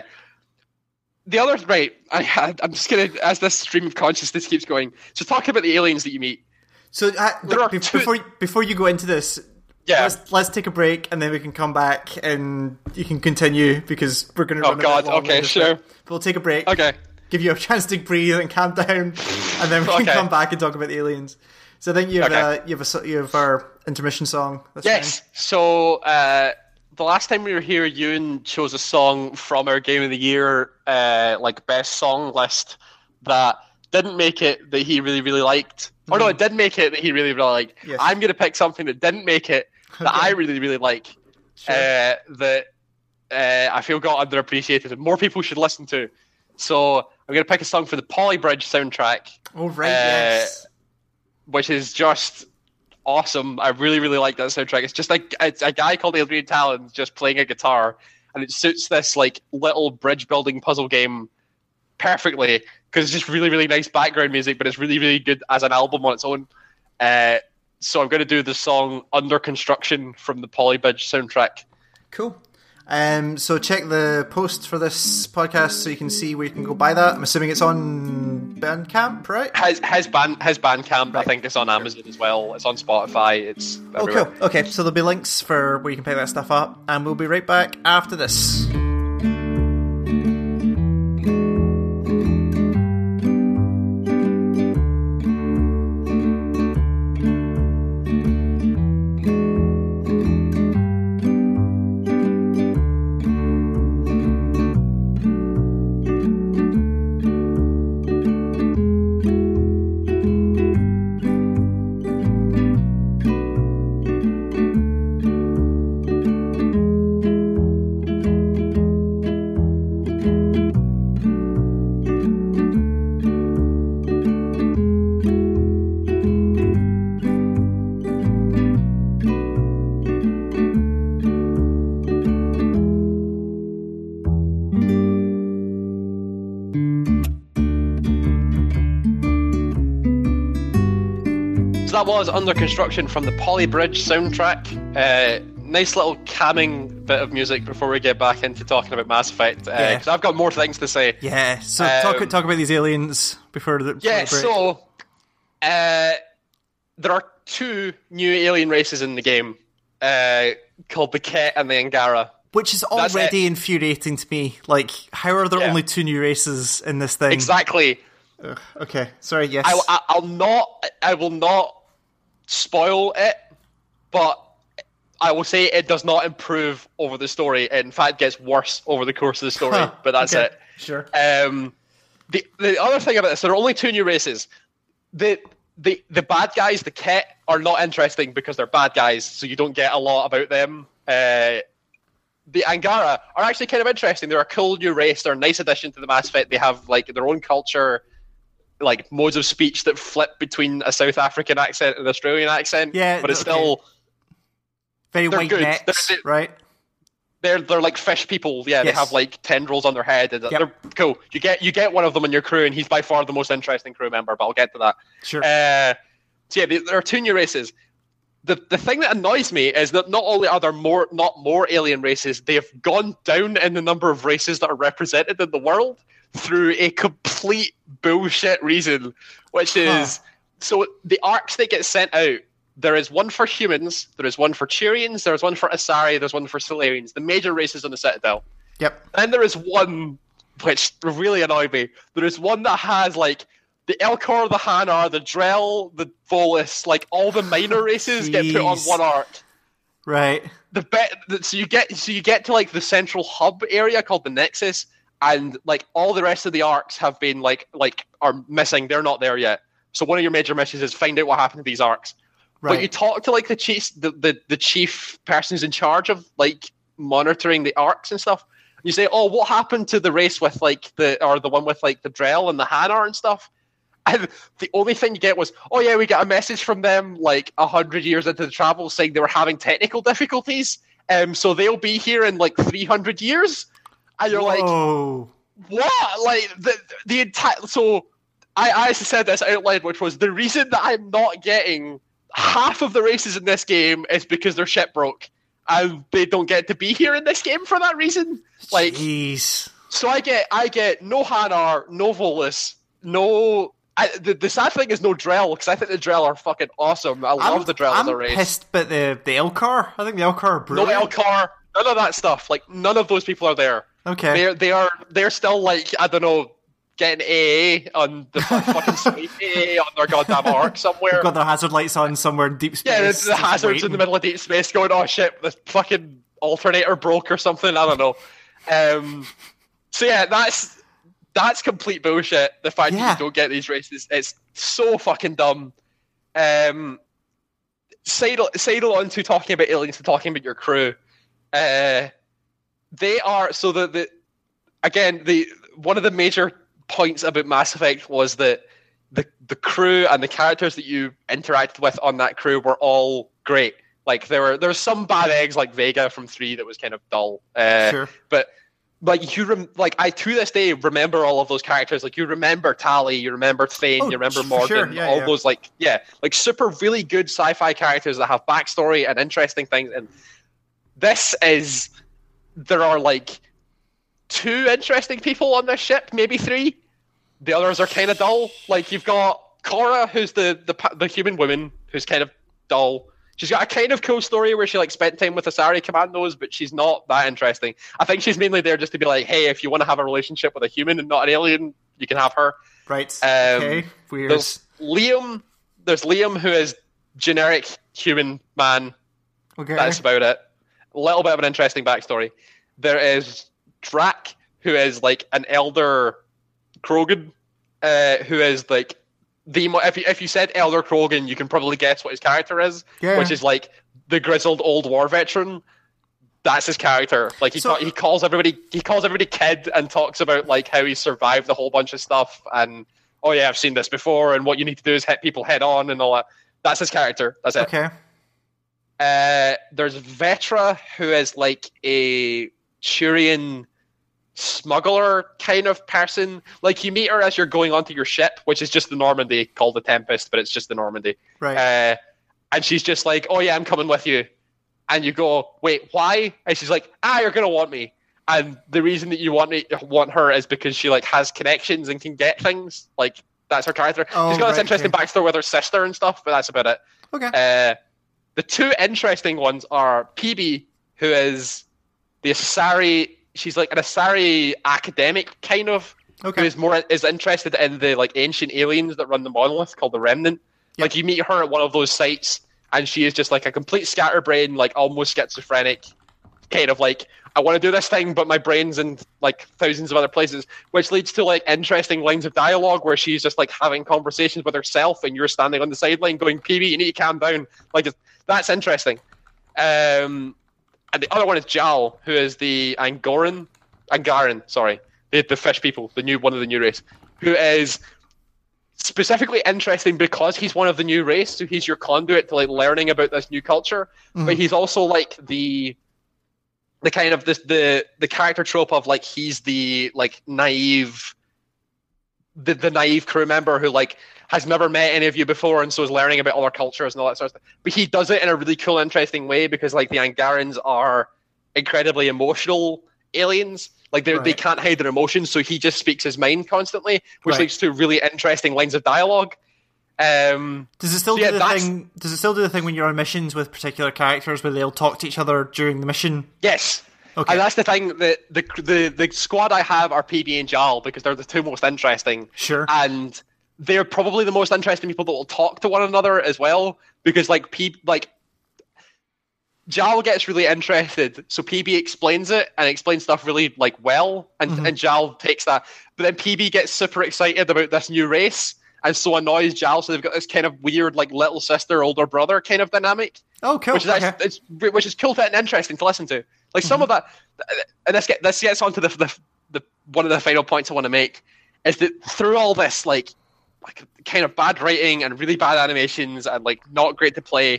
The other, right, I, I'm just going to, as this stream of consciousness keeps going, so talk about the aliens that you meet. So uh, There are be- two- before before you go into this, Yeah. let's let's take a break and then we can come back and you can continue because we're going to Oh, run a God, bit long okay, on this sure. bit. We'll take a break. Okay. Give you a chance to breathe and calm down, and then we can Okay. come back and talk about the aliens. So I think you have Okay. uh, you have a so- you have our intermission song. That's Yes. fine. So uh, the last time we were here, Ewan chose a song from our Game of the Year, uh, like best song list that didn't make it that he really really liked. Or no, it did make it that he really really liked. Yes. I'm going to pick something that didn't make it that Okay. I really really like. Sure. Uh, that uh, I feel got underappreciated and more people should listen to. So I'm going to pick a song for the Polybridge soundtrack. Oh right, uh, yes. Which is just awesome. I really, really like that soundtrack. It's just like it's a guy called Adrian Talon just playing a guitar, and it suits this like little bridge building puzzle game perfectly because it's just really, really nice background music, but it's really, really good as an album on its own. Uh, so I'm going to do the song "Under Construction" from the Polybridge soundtrack. Cool. Um, so check the post for this podcast so you can see where you can go buy that. I'm assuming it's on Bandcamp, right? His his band his Bandcamp, I Right. think, is on Amazon as well. It's on Spotify. It's Oh, everywhere. cool. Okay, so there'll be links for where you can pick that stuff up, and we'll be right back after this. So that was Under Construction from the Polybridge soundtrack. Uh, nice little calming bit of music before we get back into talking about Mass Effect. Uh, Yeah. 'cause I've got more things to say. Yeah, so Um, talk talk about these aliens before the, before Yeah, the break. so uh, there are two new alien races in the game uh, called the Ket and the Angara. Which is That's already infuriating to me. Like, how are there Yeah. only two new races in this thing? Exactly. Ugh, okay, sorry, yes. I, I, I'll not. I will not spoil it, but I will say it does not improve over the story. It in fact, gets worse over the course of the story. Huh, but that's okay, it. Sure. Um, the the other thing about this, there are only two new races. The the the bad guys, the Ket, are not interesting because they're bad guys, so you don't get a lot about them. Uh, the Angara are actually kind of interesting. They're a cool new race. They're a nice addition to the Mass Effect. They have like their own culture, like modes of speech that flip between a South African accent and an Australian accent. Yeah, but it's okay. still very they're white good. necks, They're, right? They're they're like fish people. Yeah, Yes. they have like tendrils on their head. And Yep. They're cool. You get you get one of them in your crew, and he's by far the most interesting crew member. But I'll get to that. Sure. Uh, so yeah, there are two new races. The the thing that annoys me is that not only are there more not more alien races, they have gone down in the number of races that are represented in the world through a complete bullshit reason, which is Huh. so the arcs that get sent out. There is one for humans, there is one for Turians, there is one for Asari, there's one for Solarians, the major races on the Citadel. Yep. And there is one which really annoyed me. There is one that has like the Elcor, the Hanar, the Drell, the Volus, like all the minor races get put on Jeez. one arc. Right. The bet so you get so you get to like the central hub area called the Nexus, and like all the rest of the arcs have been like like are missing. They're not there yet. So one of your major missions is find out what happened to these arcs. Right. But you talk to like the chief, the, the, the chief person who's in charge of like monitoring the arcs and stuff. You say, "Oh, what happened to the race with like the or the one with like the Drell and the Hanar and stuff?" And the only thing you get was, "Oh yeah, we got a message from them like a hundred years into the travel saying they were having technical difficulties, um, so they'll be here in like three hundred years." And you're like, Whoa. "What?" Like the the entire so. I, I actually said this out loud, which was the reason that I'm not getting half of the races in this game is because their ship broke, and they don't get to be here in this game for that reason. Like, Jeez. so I get I get no Hanar, no Volus, no. I, the, the sad thing is no Drell, because I think the Drell are fucking awesome. I love I'm, the Drell I'm as a race. pissed about the the Elcar. I think the Elcar are No brilliant. Elcar, none of that stuff. Like none of those people are there. Okay. They're they are they're still like I don't know. Getting A A on the fucking sweet A A on their goddamn arc somewhere. They've got their hazard lights on somewhere in deep space. Yeah, the, the just hazards waiting. in the middle of deep space going, oh shit, the fucking alternator broke or something. I don't know. Um, so yeah, that's that's complete bullshit. The fact Yeah. that you don't get these races, it's so fucking dumb. Um, sidle, sidle on to talking about aliens to talking about your crew. Uh, they are so the the again the one of the major points about Mass Effect was that the the crew and the characters that you interacted with on that crew were all great. Like there were there were some bad eggs like Vega from three that was kind of dull. Uh, Sure. But like you rem- like I to this day remember all of those characters. Like you remember Tali, you remember Thane, Oh, you remember for Morgan, sure. Yeah, all yeah. those like yeah, like super really good sci-fi characters that have backstory and interesting things. And this is there are like two interesting people on this ship, maybe three. The others are kind of dull. Like you've got Cora, who's the, the the human woman, who's kind of dull. She's got a kind of cool story where she like spent time with Asari commandos, but she's not that interesting. I think she's mainly there just to be like, hey, if you want to have a relationship with a human and not an alien, you can have her. Right. Um, okay. Weird. There's Liam. There's Liam, who is generic human man. Okay. That's about it. A little bit of an interesting backstory. There is Drac, who is like an elder Krogan, uh, who is like the mo- if you if you said Elder Krogan, you can probably guess what his character is, Yeah. which is like the grizzled old war veteran. That's his character. Like he So- ta- he calls everybody he calls everybody kid and talks about like how he survived a whole bunch of stuff and oh yeah, I've seen this before and what you need to do is hit people head on and all that. That's his character. That's it. Okay. Uh, there's Vetra, who is like a Turian smuggler kind of person. Like you meet her as you're going onto your ship, which is just the Normandy, called the Tempest, but it's just the Normandy. Right. Uh, and she's just like, "Oh yeah, I'm coming with you." And you go, "Wait, why?" And she's like, "Ah, you're gonna want me." And the reason that you want me want her is because she like has connections and can get things. Like that's her character. Oh, she's got this right, interesting okay. backstory with her sister and stuff, but that's about it. okay. Uh, the two interesting ones are P B, who is the Asari. She's like an Asari academic, kind of, okay. who is more is interested in the like ancient aliens that run the monolith called the Remnant. Yep. Like you meet her at one of those sites, and she is just like a complete scatterbrain, like almost schizophrenic, kind of like I want to do this thing, but my brain's in like thousands of other places, which leads to like interesting lines of dialogue where she's just like having conversations with herself, and you're standing on the sideline going, "P B, you need to calm down." Like it's, that's interesting. Um, and the other one is Jal, who is the Angoran, Angaran, sorry, the the fish people, the new one of the new race, who is specifically interesting because he's one of the new race, so he's your conduit to like learning about this new culture. Mm-hmm. But he's also like the the kind of this the the character trope of like he's the like naive the the naive crew member who like has never met any of you before and so is learning about other cultures and all that sort of stuff. But he does it in a really cool, interesting way because like the Angarans are incredibly emotional aliens. Like they right. they can't hide their emotions, so he just speaks his mind constantly, which right. leads to really interesting lines of dialogue. Um, does it still so, do yeah, the that's... thing? Does it still do the thing when you're on missions with particular characters where they'll talk to each other during the mission? Yes. Okay. And that's the thing. The, the the the squad I have are P B and Jal because they're the two most interesting. Sure. And they're probably the most interesting people that will talk to one another as well because like P like. Jal gets really interested, so P B explains it and explains stuff really like well, and, mm-hmm. and Jal takes that. But then P B gets super excited about this new race, and so annoys Jal. So they've got this kind of weird like little sister, older brother kind of dynamic. Oh, cool! Which is okay. actually, it's, which is cool and interesting to listen to. Like some mm-hmm. of that, and this, get, this gets onto the, the the one of the final points I want to make is that through all this like like kind of bad writing and really bad animations and like not great to play.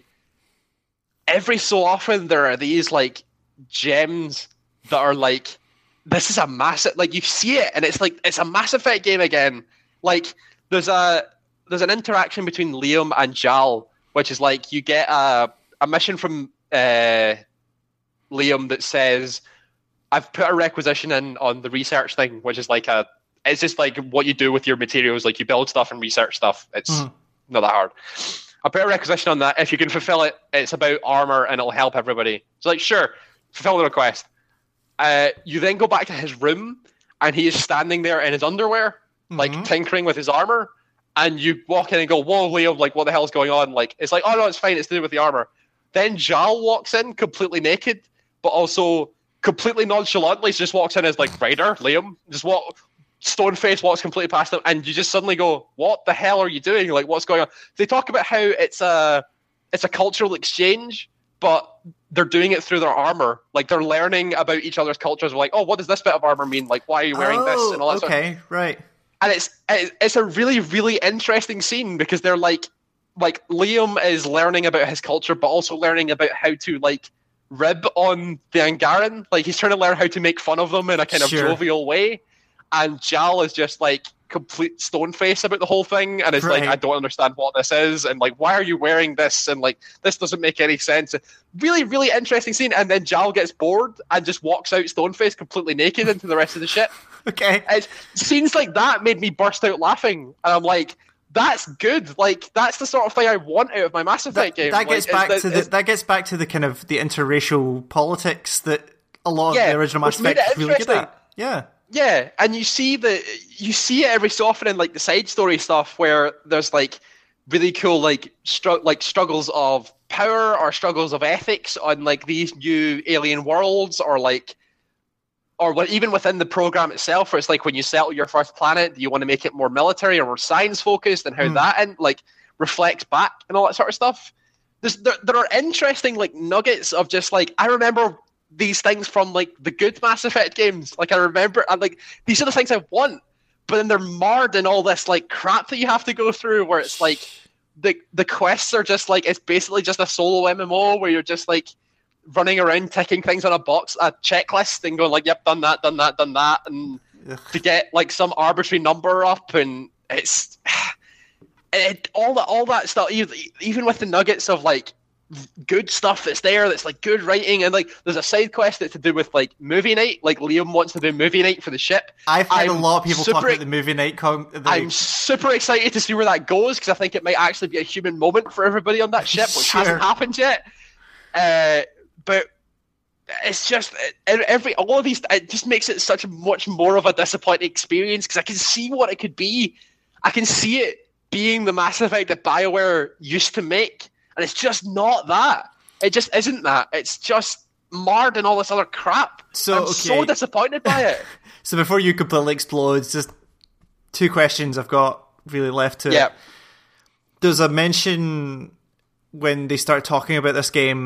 Every so often there are these like gems that are like, this is a massive, like you see it and it's like, it's a Mass Effect game again. Like there's a, there's an interaction between Liam and Jal, which is like, you get a, a mission from uh, Liam that says, I've put a requisition in on the research thing, which is like a, it's just like what you do with your materials. Like you build stuff and research stuff. It's mm. not that hard. I'll put a requisition on that. If you can fulfill it, it's about armor and it'll help everybody. So like, sure, fulfill the request. Uh, you then go back to his room and he is standing there in his underwear, mm-hmm. like tinkering with his armor. And you walk in and go, whoa, Liam, like what the hell's going on? Like, it's like, oh no, it's fine. It's to do with the armor. Then Jal walks in completely naked, but also completely nonchalantly just walks in as like, Ryder, Liam, just walk, Stoneface walks completely past them, and you just suddenly go, "What the hell are you doing? Like, what's going on?" They talk about how it's a it's a cultural exchange, but they're doing it through their armor. Like they're learning about each other's cultures. We're like, "Oh, what does this bit of armor mean? Like, why are you wearing oh, this?" And all that. Okay, sort of. right. And it's it's a really really interesting scene because they're like like Liam is learning about his culture, but also learning about how to like rib on the Angaran. Like he's trying to learn how to make fun of them in a kind of sure. jovial way. And Jal is just like complete stone face about the whole thing and is right. like, I don't understand what this is, and like, why are you wearing this? And like, this doesn't make any sense. Really, really interesting scene. And then Jal gets bored and just walks out stone face completely naked into the rest of the ship. Okay. And scenes like that made me burst out laughing. And I'm like, that's good. Like, that's the sort of thing I want out of my Mass Effect that, game. That gets like, back to the that gets back to the kind of the interracial politics that a lot of yeah, the original Mass Effect is really good at. Yeah. Yeah, and you see the you see it every so often in like the side story stuff where there's like really cool like str- like struggles of power or struggles of ethics on like these new alien worlds, or like or what even within the program itself, where it's like when you settle your first planet, do you want to make it more military or more science focused, and how mm. that and like reflects back and all that sort of stuff. There's there, there are interesting like nuggets of just like I remember these things from like the good Mass Effect games. Like I remember, and like these are the things I want, but then they're marred in all this like crap that you have to go through, where it's like the the quests are just like it's basically just a solo M M O where you're just like running around ticking things on a box, a checklist, and going like, "Yep, done that, done that, done that," and Ugh. to get like some arbitrary number up, and it's it, all that all that stuff. Even with the nuggets of like good stuff that's there, that's like good writing, and like there's a side quest that's to do with like movie night. Like Liam wants to do movie night for the ship. I've heard I'm a lot of people talk about the movie night. Con- the... I'm super excited to see where that goes because I think it might actually be a human moment for everybody on that ship, which sure. hasn't happened yet. Uh, but it's just every all of these. It just makes it such a much more of a disappointing experience because I can see what it could be. I can see it being the Mass Effect that BioWare used to make. And it's just not that. It just isn't that. It's just marred in all this other crap. So I'm okay. so disappointed by it. So before you completely explode, just two questions I've got really left to yeah. it. There's a mention when they start talking about this game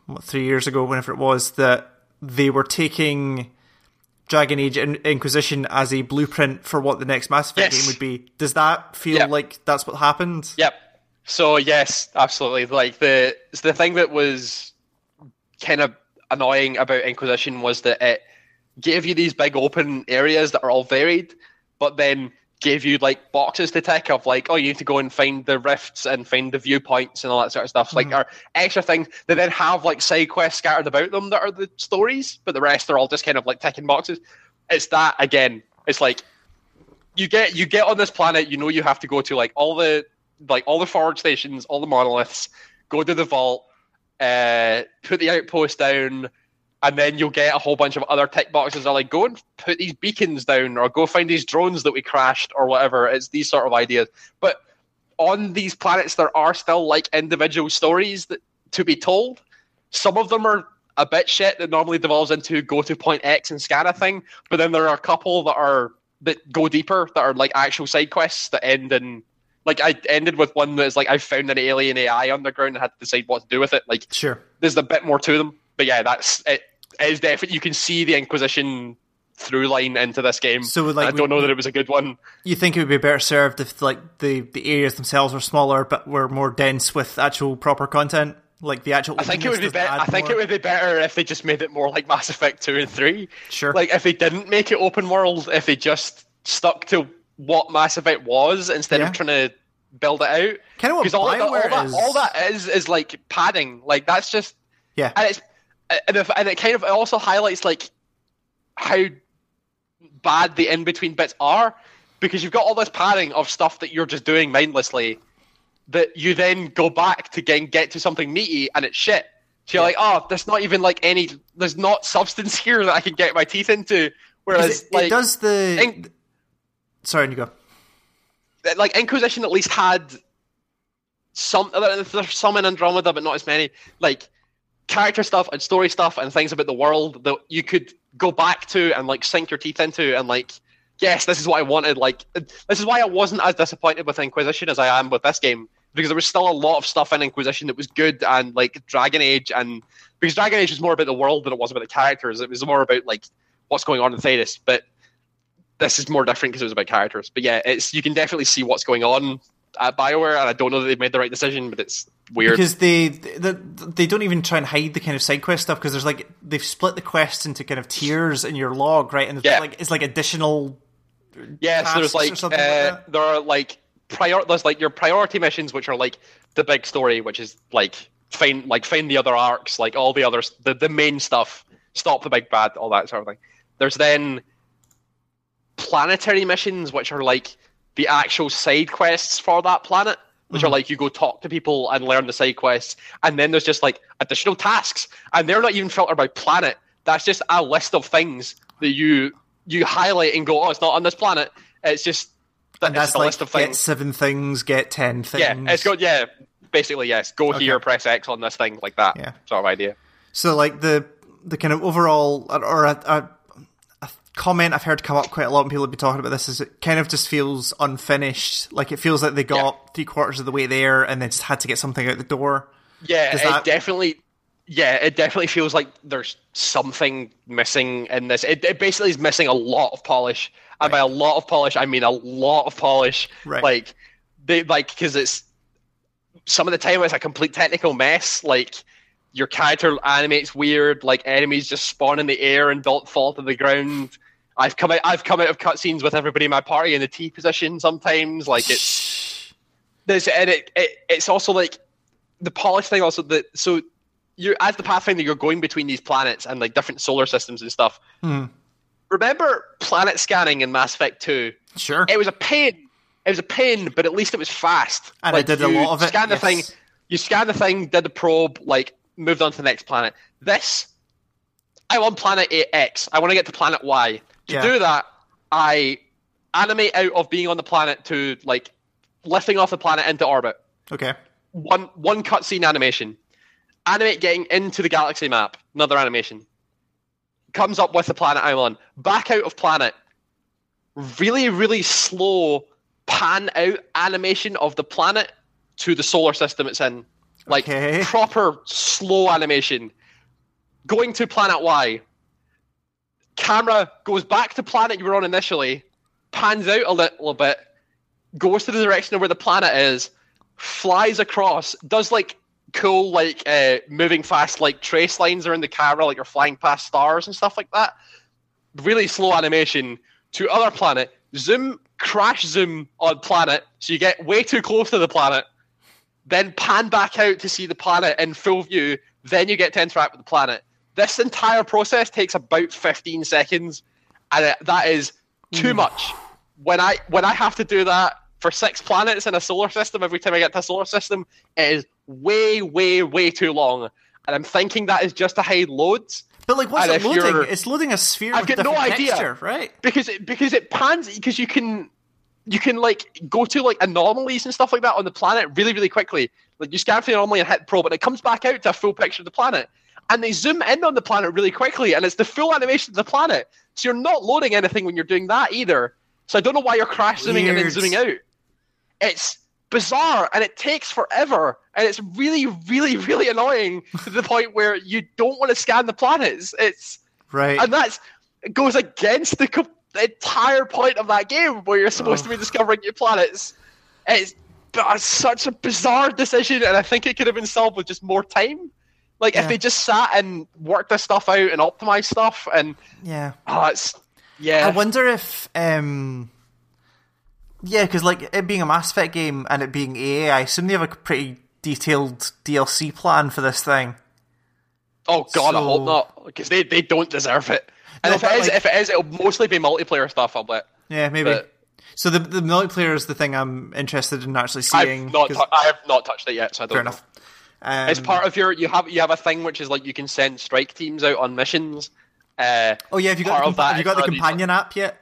what, three years ago, whenever it was, that they were taking Dragon Age In- Inquisition as a blueprint for what the next Mass Effect yes. game would be. Does that feel yep. like that's what happened? Yep. So yes, absolutely. Like the the thing that was kind of annoying about Inquisition was that it gave you these big open areas that are all varied, but then gave you like boxes to tick of like, oh, you need to go and find the rifts and find the viewpoints and all that sort of stuff. Mm-hmm. Like, are extra things that then have like side quests scattered about them that are the stories, but the rest are all just kind of like ticking boxes. It's that again. It's like you get you get on this planet, you know you have to go to like all the like all the forward stations, all the monoliths, go to the vault, uh, put the outpost down. And then you'll get a whole bunch of other tick boxes that are like, go and put these beacons down, or go find these drones that we crashed, or whatever. It's these sort of ideas. But on these planets, there are still like individual stories that to be told. Some of them are a bit shit that normally devolves into go to point X and scan a thing. But then there are a couple that are that go deeper, that are like actual side quests that end in. Like, I ended with one that's like, I found an alien A I underground and had to decide what to do with it. Like, sure, there's a bit more to them. But yeah, that's it. It is definitely, you can see the Inquisition through line into this game. So like, I don't know that it was a good one. You think it would be better served if like the, the areas themselves were smaller but were more dense with actual proper content? Like the actual I think it would be better I think more? it would be better if they just made it more like Mass Effect two and three. Sure. Like if they didn't make it open world, if they just stuck to what Mass Effect was instead yeah. of trying to build it out. Kind of what all, BioWare that, all, that, is. all that is is like padding. Like that's just yeah. And it's And, if, and it kind of it also highlights like how bad the in-between bits are, because you've got all this padding of stuff that you're just doing mindlessly that you then go back to get, get to something meaty and it's shit. So you're yeah. like, oh, there's not even like any, there's not substance here that I can get my teeth into. Whereas it, like, it does the. In, Sorry, you go. Like Inquisition at least had some. There's some in Andromeda, but not as many. Like. Character stuff and story stuff and things about the world that you could go back to and like sink your teeth into and like, yes, this is what I wanted. Like, this is why I wasn't as disappointed with Inquisition as I am with this game, because there was still a lot of stuff in Inquisition that was good, and like Dragon Age, and because Dragon Age was more about the world than it was about the characters. It was more about like what's going on in Thedas, but this is more different because it was about characters. But yeah, it's you can definitely see what's going on at BioWare, and I don't know that they've made the right decision, but it's weird because they they, they don't even try and hide the kind of side quest stuff, because there's like they've split the quests into kind of tiers in your log, right? And yeah. like it's like additional. Yeah, so there's like, uh, like there are like prior there's like your priority missions, which are like the big story, which is like find like find the other arcs, like all the others, the the main stuff, stop the big bad, all that sort of thing. There's then planetary missions, which are like the actual side quests for that planet, which mm-hmm. are like you go talk to people and learn the side quests, and then there's just like additional tasks, and they're not even filtered by planet. That's just a list of things that you you highlight and go, oh, it's not on this planet. It's just that and that's it's a like list of get things. seven things, get ten things. Yeah, it's got yeah, basically yes. Go okay. here, press X on this thing, like that yeah. sort of idea. So like the the kind of overall or a, a comment I've heard come up quite a lot when people have been talking about this is it kind of just feels unfinished. Like it feels like they got yeah. three quarters of the way there and then just had to get something out the door. Yeah, Does it that... definitely. Yeah, it definitely feels like there's something missing in this. It, it basically is missing a lot of polish, and right. by a lot of polish, I mean a lot of polish. Right. Like they like because it's some of the time it's a complete technical mess. Like your character animates weird. Like enemies just spawn in the air and don't fall to the ground. I've come out. I've come out of cutscenes with everybody in my party in the T position sometimes. Like it's there's and it, it it's also like the polish thing. Also that so you as the Pathfinder, you're going between these planets and like different solar systems and stuff. Hmm. Remember planet scanning in Mass Effect two? Sure. It was a pain. It was a pain, but at least it was fast. And like, I did a lot of it. Scan the yes. thing. You scan the thing, did the probe, like moved on to the next planet. This, I want planet X. I want to get to planet Y. To yeah. do that, I animate out of being on the planet to like lifting off the planet into orbit. Okay. One one cutscene animation. Animate getting into the galaxy map. Another animation. Comes up with the planet I'm on. Back out of planet. Really, really slow pan out animation of the planet to the solar system it's in. Like, Okay. proper slow animation. Going to Planet Y. Camera goes back to planet you were on initially, pans out a little bit, goes to the direction of where the planet is, flies across, does like cool like uh, moving fast like trace lines around the camera, like you're flying past stars and stuff like that. Really slow animation to other planet. Zoom, crash zoom on planet, so you get way too close to the planet. Then pan back out to see the planet in full view. Then you get to interact with the planet. This entire process takes about fifteen seconds, and it, that is too much. When I when I have to do that for six planets in a solar system every time I get to a solar system, it is way, way, way too long. And I'm thinking that is just to hide loads. But like, what's And it if loading? you're- It's loading a sphere I've with got no different idea. texture, right? Because it because it pans because you can you can like go to like anomalies and stuff like that on the planet really, really quickly. Like you scan for the anomaly and hit probe, and it comes back out to a full picture of the planet. And they zoom in on the planet really quickly, and it's the full animation of the planet. So you're not loading anything when you're doing that either. So I don't know why you're crash zooming and then Weird. zooming out. It's bizarre, and it takes forever, and it's really, really, really annoying to the point where you don't want to scan the planets. It's Right. and that's it goes against the, co- the entire point of that game where you're supposed Oh. to be discovering new planets. It's, but it's such a bizarre decision, and I think it could have been solved with just more time. Like Yeah. if they just sat and worked this stuff out and optimized stuff, and yeah. oh, it's yeah. I wonder if, um, yeah, because like it being a Mass Effect game and it being A A, I assume they have a pretty detailed D L C plan for this thing. oh god, I so- hope not, because they, they don't deserve it. And No, if it but, is, like- if it is, it'll mostly be multiplayer stuff. I'll bet. Yeah, maybe. But So the the multiplayer is the thing I'm interested in actually seeing. I've not, 'cause- tou- I have not touched it yet, so I don't fair know. enough. Um, It's part of your you have you have a thing which is like you can send strike teams out on missions. Uh, Oh yeah, have you got part the, of compa- that have you got the is already- companion app yet?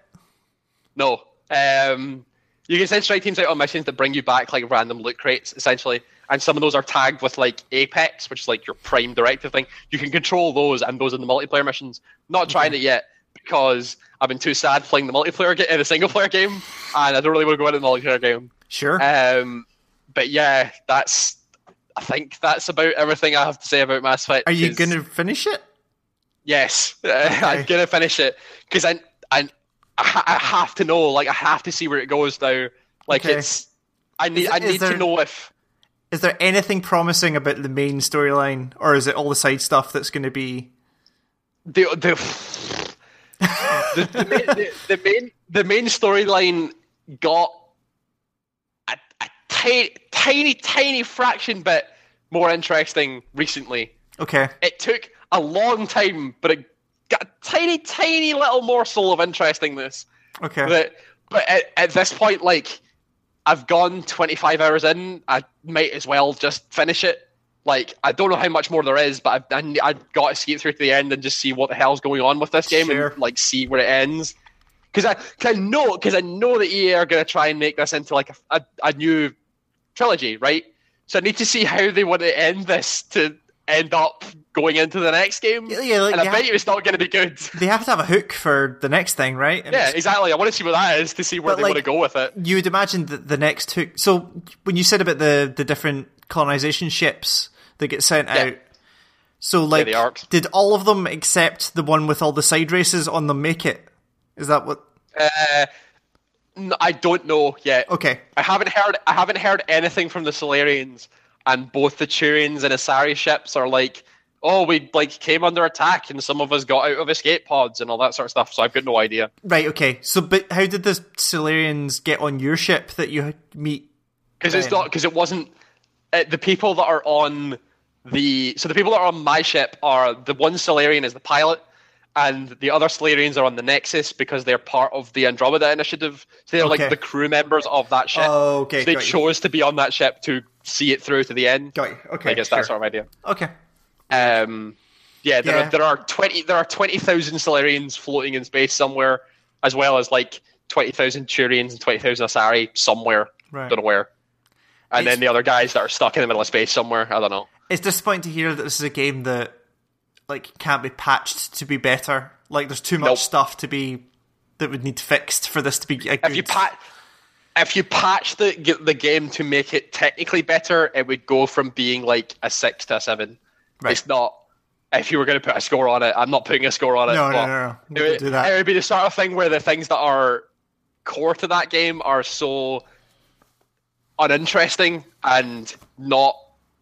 No. Um, you can send strike teams out on missions that bring you back like random loot crates, essentially. And some of those are tagged with like Apex, which is like your prime directive thing. You can control those, and those are the multiplayer missions. Not trying it yet because I've been too sad playing the multiplayer ga- in a single player game, and I don't really want to go into the multiplayer game. Sure. Um, but yeah, that's. I think that's about everything I have to say about Mass Effect. Are you 'cause- going to finish it? Yes, I'm gonna finish it because I, I, I ha- I have to know. Like, I have to see where it goes now. Like, Okay. it's. I need. Is- I is need there- to know if Is there anything promising about the main storyline, or is it all the side stuff that's going to be? the the the, the, main, the, the main the main storyline got a, a tiny, tiny, tiny fraction bit more interesting recently. Okay. It took a long time, but it got a tiny, tiny little morsel of interestingness. Okay. But, but at, at this point, like, I've gone twenty-five hours in. I might as well just finish it. Like, I don't know how much more there is, but I, I, I've got to see it through to the end and just see what the hell's going on with this game Sure. and, like, see where it ends. Because I, cause I know, because I know that E A are going to try and make this into, like, a, a, a new trilogy, right? So I need to see how they want to end this to end up going into the next game. Yeah, yeah, like, and I you bet have- you it's not going to be good. They have to have a hook for the next thing, right? And Yeah, it's- exactly. I want to see what that is to see where But, they like, want to go with it. You would imagine that the next hook. So when you said about the the different colonization ships that get sent Yeah. out, so like, the arcs. did all of them except the one with all the side races on them make it? Is that what? Uh, n- I don't know yet. Okay. I haven't heard. I haven't heard anything from the Solarians, and both the Turians and Asari ships are like, "Oh, we like came under attack, and some of us got out of escape pods and all that sort of stuff." So I've got no idea. Right. Okay. So, but how did the Solarians get on your ship that you meet? Because it's Then- not. Because it wasn't. Uh, the people that are on the so the people that are on my ship are the one Solarian is the pilot, and the other Solarians are on the Nexus because they're part of the Andromeda Initiative. So they're Okay. like the crew members of that ship. Oh, okay. So they got you. chose to be on that ship to see it through to the end. Got you. Okay. I guess sure. that sort of idea. Okay. Um, yeah, there Yeah. are there are twenty there are twenty thousand Solarians floating in space somewhere, as well as like twenty thousand Turians and twenty thousand Asari somewhere. Right. Don't know where. And It's- then the other guys that are stuck in the middle of space somewhere. I don't know. It's disappointing to hear that this is a game that like can't be patched to be better. Like, there's too much Nope. stuff to be that would need fixed for this to be a good. If you pat, if you patch the the game to make it technically better, it would go from being like a six to a seven. Right. It's not. If you were going to put a score on it, I'm not putting a score on it. No, no, no, no. It would, do that. It would be the sort of thing where the things that are core to that game are so uninteresting and not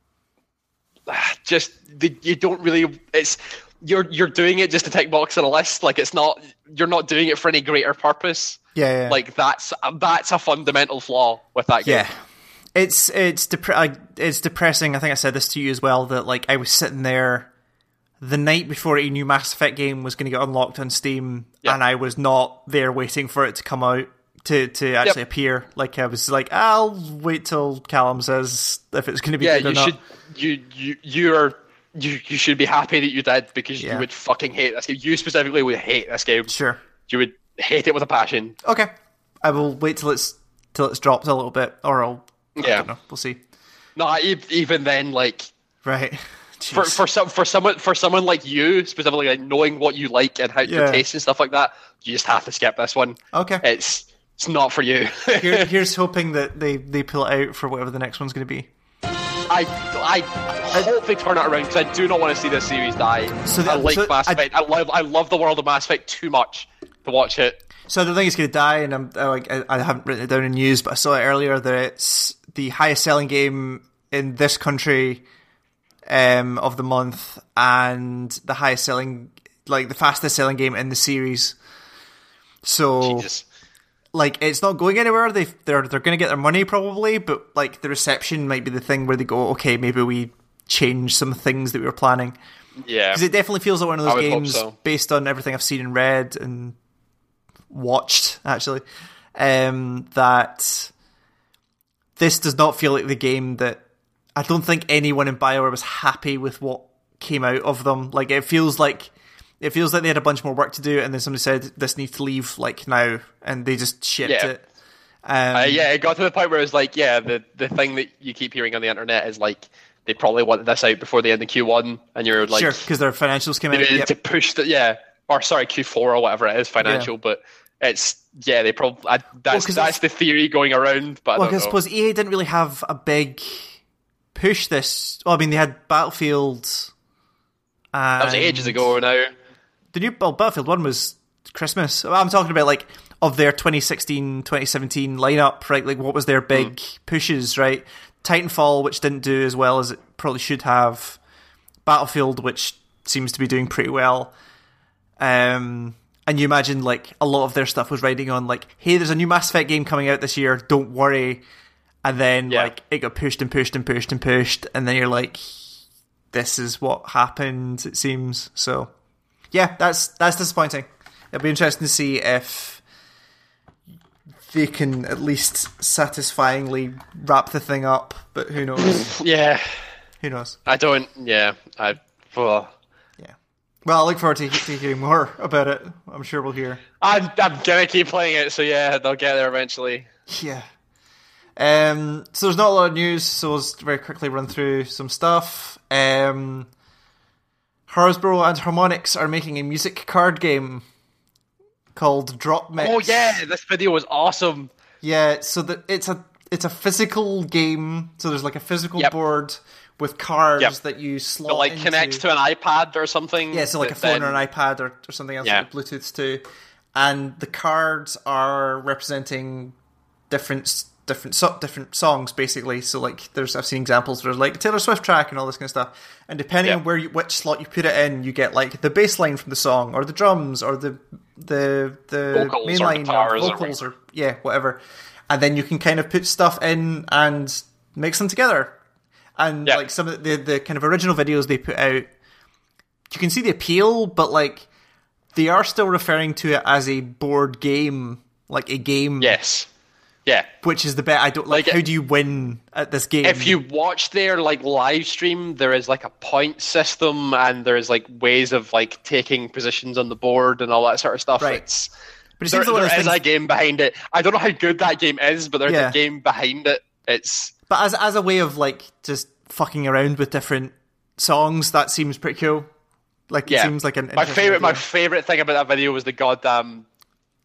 just you don't really. It's you're you're doing it just to tick box on a list. Like it's not. You're not doing it for any greater purpose. Yeah, yeah. Like that's that's a fundamental flaw with that game. Yeah, it's it's dep- I, it's depressing. I think I said this to you as well. That like I was sitting there the night before a new Mass Effect game was going to get unlocked on Steam, yep. and I was not there waiting for it to come out to to actually yep. appear. Like I was like, I'll wait till Callum says if it's going to be yeah, good or you not. Should, you you you are. You you should be happy that you did because yeah. you would fucking hate this game. You specifically would hate this game. Sure, you would hate it with a passion. Okay, I will wait till it's till it's dropped a little bit, or I'll. I yeah, don't know. We'll see. No, even then, like right. Jeez. For for some for someone for someone like you specifically, like knowing what you like and how yeah. your taste and stuff like that, you just have to skip this one. Okay, it's it's not for you. Here, here's hoping that they they pull it out for whatever the next one's going to be. I, I hope they turn it around because I do not want to see this series die. So the, I like so Mass Effect. I, I love I love the world of Mass Effect too much to watch it. So I don't think it's going to die, and I'm I, like I, I haven't written it down in news, but I saw it earlier that it's the highest selling game in this country um, of the month, and the highest selling, like the fastest selling game in the series. So. Jesus. Like, it's not going anywhere. They they're they're going to get their money probably, but like the reception might be the thing where they go, okay, maybe we change some things that we were planning. Yeah, because it definitely feels like one of those games so. based on everything I've seen and read and watched. Actually, um, that this does not feel like the game that I don't think anyone in BioWare was happy with what came out of them. Like, it feels like. It feels like they had a bunch more work to do, and then somebody said, this needs to leave, like, now, and they just shipped yeah. it. Um, uh, yeah, it got to the point where it was like, yeah, the, the thing that you keep hearing on the internet is, like, they probably wanted this out before the end of Q one, and you're like... Sure, because their financials came out. Yep. To push the... Yeah, or sorry, Q four or whatever it is, financial, yeah. but it's... Yeah, they probably... I, that's well, that's the theory going around, but well, I don't know. I suppose E A didn't really have a big push this... Well, I mean, they had Battlefield... And that was ages ago now. The new well, Battlefield one was Christmas. I'm talking about, like, of their twenty sixteen, twenty seventeen lineup, right? Like, what was their big mm. pushes, right? Titanfall, which didn't do as well as it probably should have. Battlefield, which seems to be doing pretty well. Um, and you imagine, like, a lot of their stuff was riding on, like, hey, there's a new Mass Effect game coming out this year, don't worry. And then, yeah. like, it got pushed and pushed and pushed and pushed, and then you're like, this is what happened, it seems. So... Yeah, that's that's disappointing. It'll be interesting to see if they can at least satisfyingly wrap the thing up, but who knows? yeah. Who knows? I don't, yeah. I, well... Yeah. Well, I look forward to, to hearing more about it. I'm sure we'll hear. I'm, I'm going to keep playing it, so yeah, they'll get there eventually. Yeah. Um, so there's not a lot of news, so we'll just very quickly run through some stuff. Um... Hasbro and Harmonix are making a music card game called Drop Mix. Oh yeah, this video was awesome. Yeah, so that it's a it's a physical game. So there's like a physical yep. board with cards yep. that you slot. It like into. connects to an iPad or something. Yeah, so like a phone then... or an iPad or, or something else yeah. that Bluetooths to. And the cards are representing different different so, different songs basically. So like there's I've seen examples where there's like Taylor Swift track and all this kind of stuff. And depending yeah. on where you, which slot you put it in, you get like the bass line from the song or the drums or the the the vocals main or line or vocals or, or yeah, whatever. And then you can kind of put stuff in and mix them together. And yeah. like some of the the kind of original videos they put out, you can see the appeal, but like they are still referring to it as a board game, like a game. Yes. Yeah, which is the bet. I don't like. like how do you win at this game? If you watch their like live stream, there is like a point system, and there's like ways of like taking positions on the board and all that sort of stuff. Right. It's, but it there, seems there is things... a game behind it. I don't know how good that game is, but there's yeah. a game behind it. It's but as as a way of like just fucking around with different songs, that seems pretty cool. Like it yeah. seems like an my favorite. idea. My favorite thing about that video was the goddamn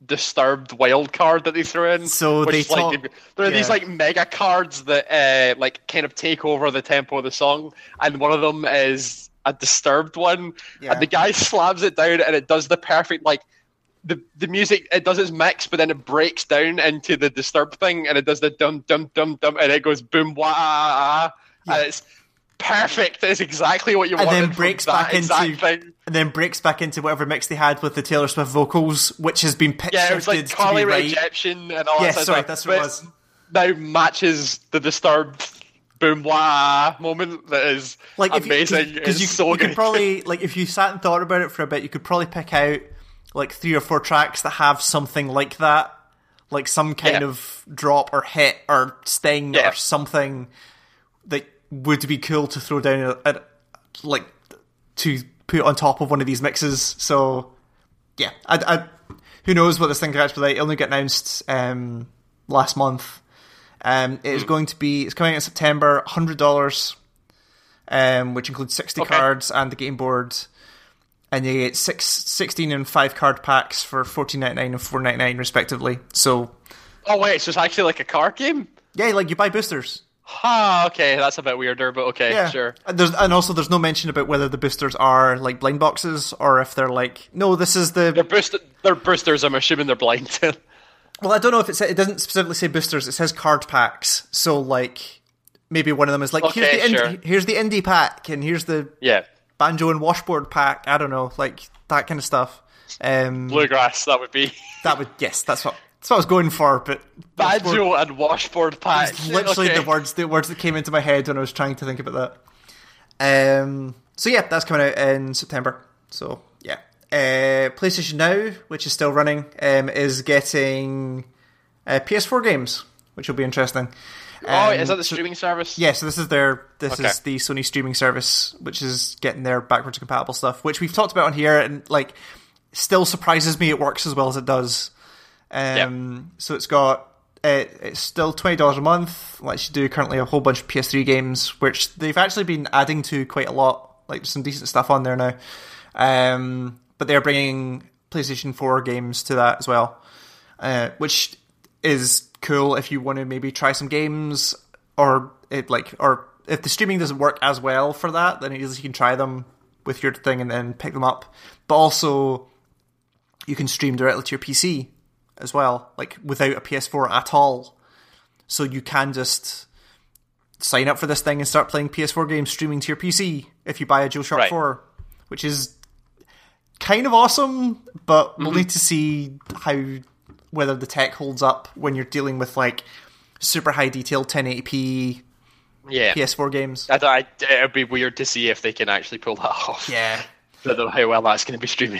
Disturbed wild card that they threw in. So which they is like, talk- there are yeah. these like mega cards that uh, like kind of take over the tempo of the song, and one of them is a Disturbed one, Yeah. and the guy slams it down, and it does the perfect like the the music. It does its mix, but then it breaks down into the Disturbed thing, and it does the dum dum dum dum, and it goes boom wah, ah, ah, Yeah. and it's perfect. It's exactly what you And wanted then from breaks that back exact into thing. and then breaks back into whatever mix they had with the Taylor Swift vocals, which has been pitch Yeah, it was like shifted to Carly be Rae right. Jepsen and all Yeah, that sort of sorry, stuff, that's what it but was. now matches the Disturbed boom wah moment that is Like if amazing. you, because It's you, so you good. could probably like if you sat and thought about it for a bit, you could probably pick out like three or four tracks that have something like that, like some kind Yeah. of drop or hit or sting Yeah. or something that would be cool to throw down at, at like to put on top of one of these mixes. So yeah, I, I who knows what this thing could actually be like. It only got announced um, last month. Um, it is Mm. going to be. It's coming out in September. one hundred dollars, um, which includes sixty Okay. cards and the game board, and you get six, sixteen and five card packs for fourteen ninety nine and four ninety nine respectively. So Oh wait, so it's actually like a card game? yeah, like you buy boosters. Ah, okay, that's a bit weirder, but okay, Yeah, sure. And there's and also there's no mention about whether the boosters are like blind boxes or if they're like no, this is the They're boost they're boosters, I'm assuming they're blind. Well, I don't know if it sa- it doesn't specifically say boosters. It says card packs. So like maybe one of them is like here's Okay, the indie, sure. here's the indie pack and here's the yeah. banjo and washboard pack. I don't know, like that kind of stuff. Um, Bluegrass, that would be. that would yes, that's what that's what I was going for. But washboard- Banjo and washboard pack. it's literally Okay. the words the words that came into my head when I was trying to think about that. Um, so yeah, that's coming out in September. So yeah, uh, PlayStation Now, which is still running, um, is getting uh, P S four games, which will be interesting. Oh, Um, is that the so- streaming service? Yeah, so this is their this Okay. is the Sony streaming service, which is getting their backwards compatible stuff, which we've talked about on here, and like still surprises me it works as well as it does. Um, so it's got it, it's still twenty dollars a month. Lets you do currently a whole bunch of P S three games, which they've actually been adding to quite a lot. Like there's some decent stuff on there now, um, but they're bringing PlayStation four games to that as well, uh, which is cool if you want to maybe try some games or it like or if the streaming doesn't work as well for that, then at least you can try them with your thing and then pick them up. But also you can stream directly to your P C as well, like without a P S four at all. So you can just sign up for this thing and start playing P S four games streaming to your P C if you buy a DualShock Right. four, which is kind of awesome, but Mm-hmm. we'll need to see how whether the tech holds up when you're dealing with like super high detail ten eighty p Yeah. P S four games. I, I, it'd be weird to see if they can actually pull that off. Yeah. I don't know how well that's going to be streaming.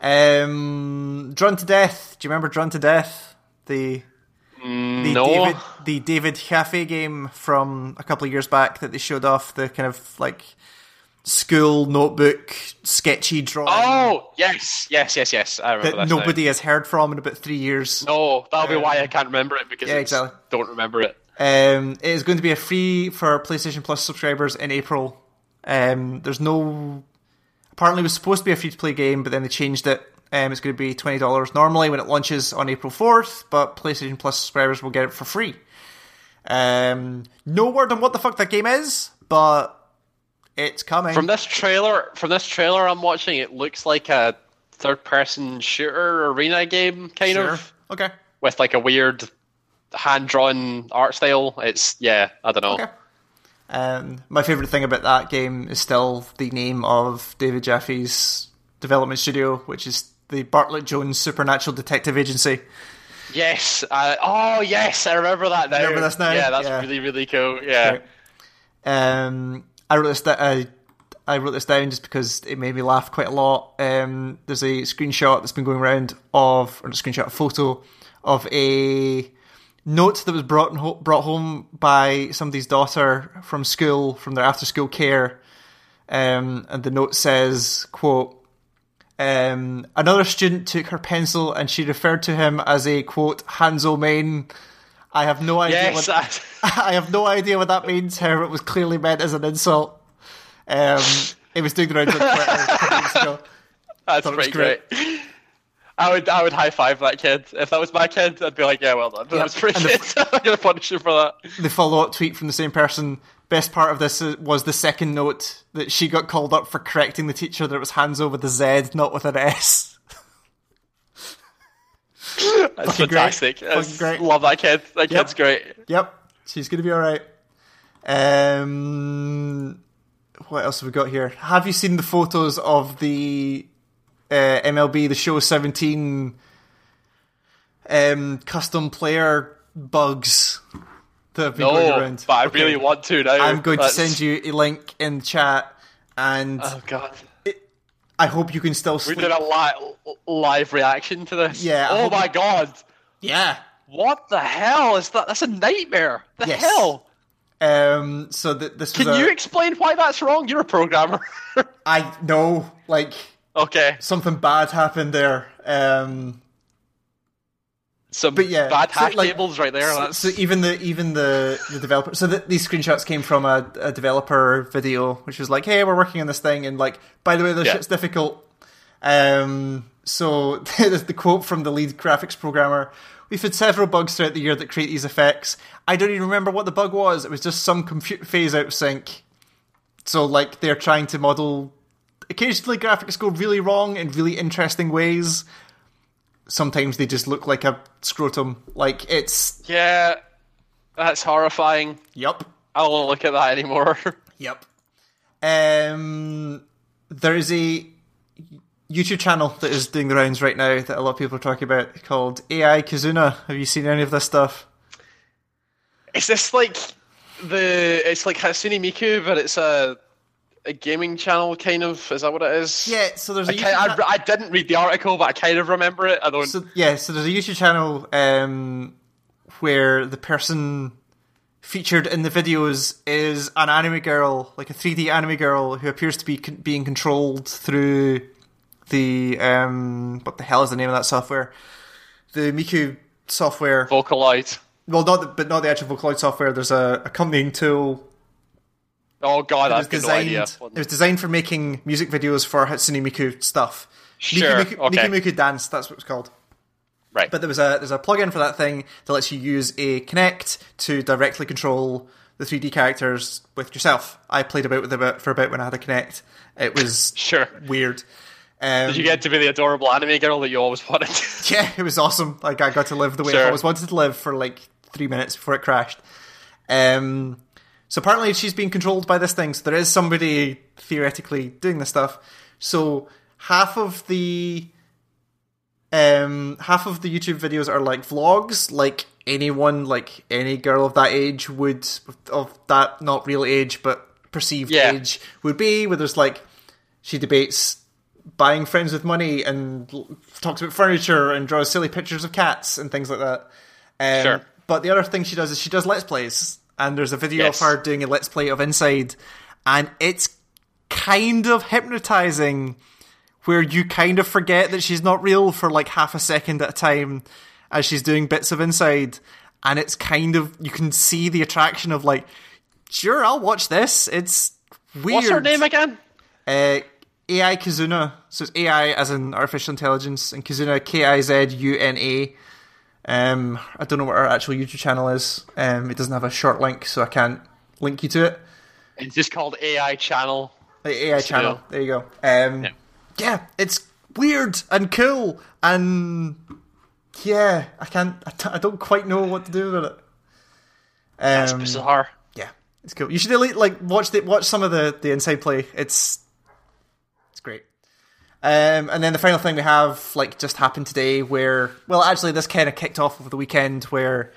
Um, Drawn to Death. Do you remember Drawn to Death? The the no. David the David Cafe game from a couple of years back that they showed off, the kind of like school notebook sketchy drawing Oh, yes, yes, yes, yes. I remember that this now. nobody has heard from in about three years. No, that'll be Um, why I can't remember it, because yeah, I exactly. don't remember it. Um, it is going to be a free for PlayStation Plus subscribers in April. Um, there's no. Apparently, it was supposed to be a free to play game, but then they changed it. Um, it's going to be twenty dollars normally when it launches on April fourth, but PlayStation Plus subscribers will get it for free. Um, no word on what the fuck that game is, but it's coming. From this trailer, from this trailer I'm watching, it looks like a third-person shooter arena game, kind Sure. of, Okay. with like a weird hand-drawn art style. It's yeah, I don't know. Okay. Um, my favourite thing about that game is still the name of David Jaffe's development studio, which is the Bartlett Jones Supernatural Detective Agency. Yes. Uh, oh, yes. I remember that now. Remember this now? Yeah, that's Yeah. really, really cool. Yeah. Right. Um, I wrote this. That I I wrote this down just because it made me laugh quite a lot. Um, there's a screenshot that's been going around of, or a screenshot, a photo of a note that was brought ho- brought home by somebody's daughter from school, from their after school care. Um, and the note says, "Quote." Um, another student took her pencil and she referred to him as a, quote, Hanzo main. I have no idea Yes. what I- I have no idea what that means. However, it was clearly meant as an insult. Um, it was doing the rounds on Twitter a couple weeks ago. That's Thought it was pretty great. I would I would high five that kid. If that was my kid, I'd be like, yeah, well done. That Yep. was pretty And good. the- I'm gonna punish you for that. The follow-up tweet from the same person. Best part of this was the second note that she got called up for correcting the teacher that it was Hanzo with a Z, not with an S. That's Fucking great. fantastic. Fucking That's- great. Love that kid. That Yep. kid's great. Yep, she's gonna be alright. Um, what else have we got here? Have you seen the photos of the uh, M L B The Show seventeen um, custom player bugs that have been going No, around? but I Okay. really want to now. I'm going That's- to send you a link in the chat, and Oh god. I hope you can still We sleep. did a li- live reaction to this. Yeah, I Oh hope- my god. Yeah. What the hell is that? That's a nightmare. The Yes. hell? Um. So th- this was Can a, you explain why that's wrong? You're a programmer. I know, like Okay. something bad happened there. Um. Some But yeah, bad so, hash like, tables right there. So, That's... so even the even the the developer. So the, these screenshots came from a, a developer video, which was like, "Hey, we're working on this thing," and like, by the way, this Yeah. shit's difficult. Um. So the, the quote from the lead graphics programmer: "We've had several bugs throughout the year that create these effects. I don't even remember what the bug was. It was just some compute phase out sync. So like they're trying to model. Occasionally, graphics go really wrong in really interesting ways." Sometimes they just look like a scrotum. Like, it's... Yeah, that's horrifying. Yup. I don't want to look at that anymore. Yep. Um, there is a YouTube channel that is doing the rounds right now that a lot of people are talking about called A I Kazuna. Have you seen any of this stuff? Is this like the? It's like Hatsune Miku, but it's a a gaming channel, kind of. Is that what it is? Yeah, so there's a I, YouTube ki- I, cha- I didn't read the article, but I kind of remember it. I don't. So, yeah, so there's a YouTube channel um, where the person featured in the videos is an anime girl, like a three D anime girl who appears to be con- being controlled through the um, what the hell is the name of that software? The Miku software. Vocaloid. Well, not the, but not the actual Vocaloid software. There's a accompanying tool. Oh god, It I've was got no idea. designed. It was designed for making music videos for Hatsune Miku stuff. Sure, Miku, Miku, okay. Miku Miku Dance. That's what it's called. Right. But there was a there's a plugin for that thing that lets you use a Kinect to directly control the three D characters with yourself. I played about with it for a bit when I had a Kinect. It was Sure. weird. Um, Did you get to be the adorable anime girl that you always wanted? Yeah, it was awesome. Like, I got to live the way Sure. I always wanted to live for like three minutes before it crashed. Um, so apparently she's being controlled by this thing. So there is somebody theoretically doing this stuff. So half of the um, half of the YouTube videos are like vlogs, like anyone, like any girl of that age would, of that not real age but perceived Yeah. age would be. Where there's like she debates buying friends with money and l- talks about furniture and draws silly pictures of cats and things like that. Um, Sure. But the other thing she does is she does Let's Plays. And there's a video Yes. of her doing a Let's Play of Inside. And it's kind of hypnotizing, where you kind of forget that she's not real for like half a second at a time as she's doing bits of Inside. And it's kind of, you can see the attraction of like, sure, I'll watch this. It's weird. What's her name again? Uh, A I Kazuna. So it's A I as in artificial intelligence, and Kazuna K I Z U N A. Um, I don't know what our actual YouTube channel is. Um, it doesn't have a short link, so I can't link you to it. It's just called A I Channel. The A I channel. Yeah. There you go. Um, Yeah. yeah, it's weird and cool, and yeah, I can't. I, t- I don't quite know what to do with it. That's Um, bizarre. yeah, it's cool. You should at least, like watch the watch some of the the inside play. It's it's great. Um, and then the final thing we have, like, just happened today, where, well, actually, this kind of kicked off over the weekend, where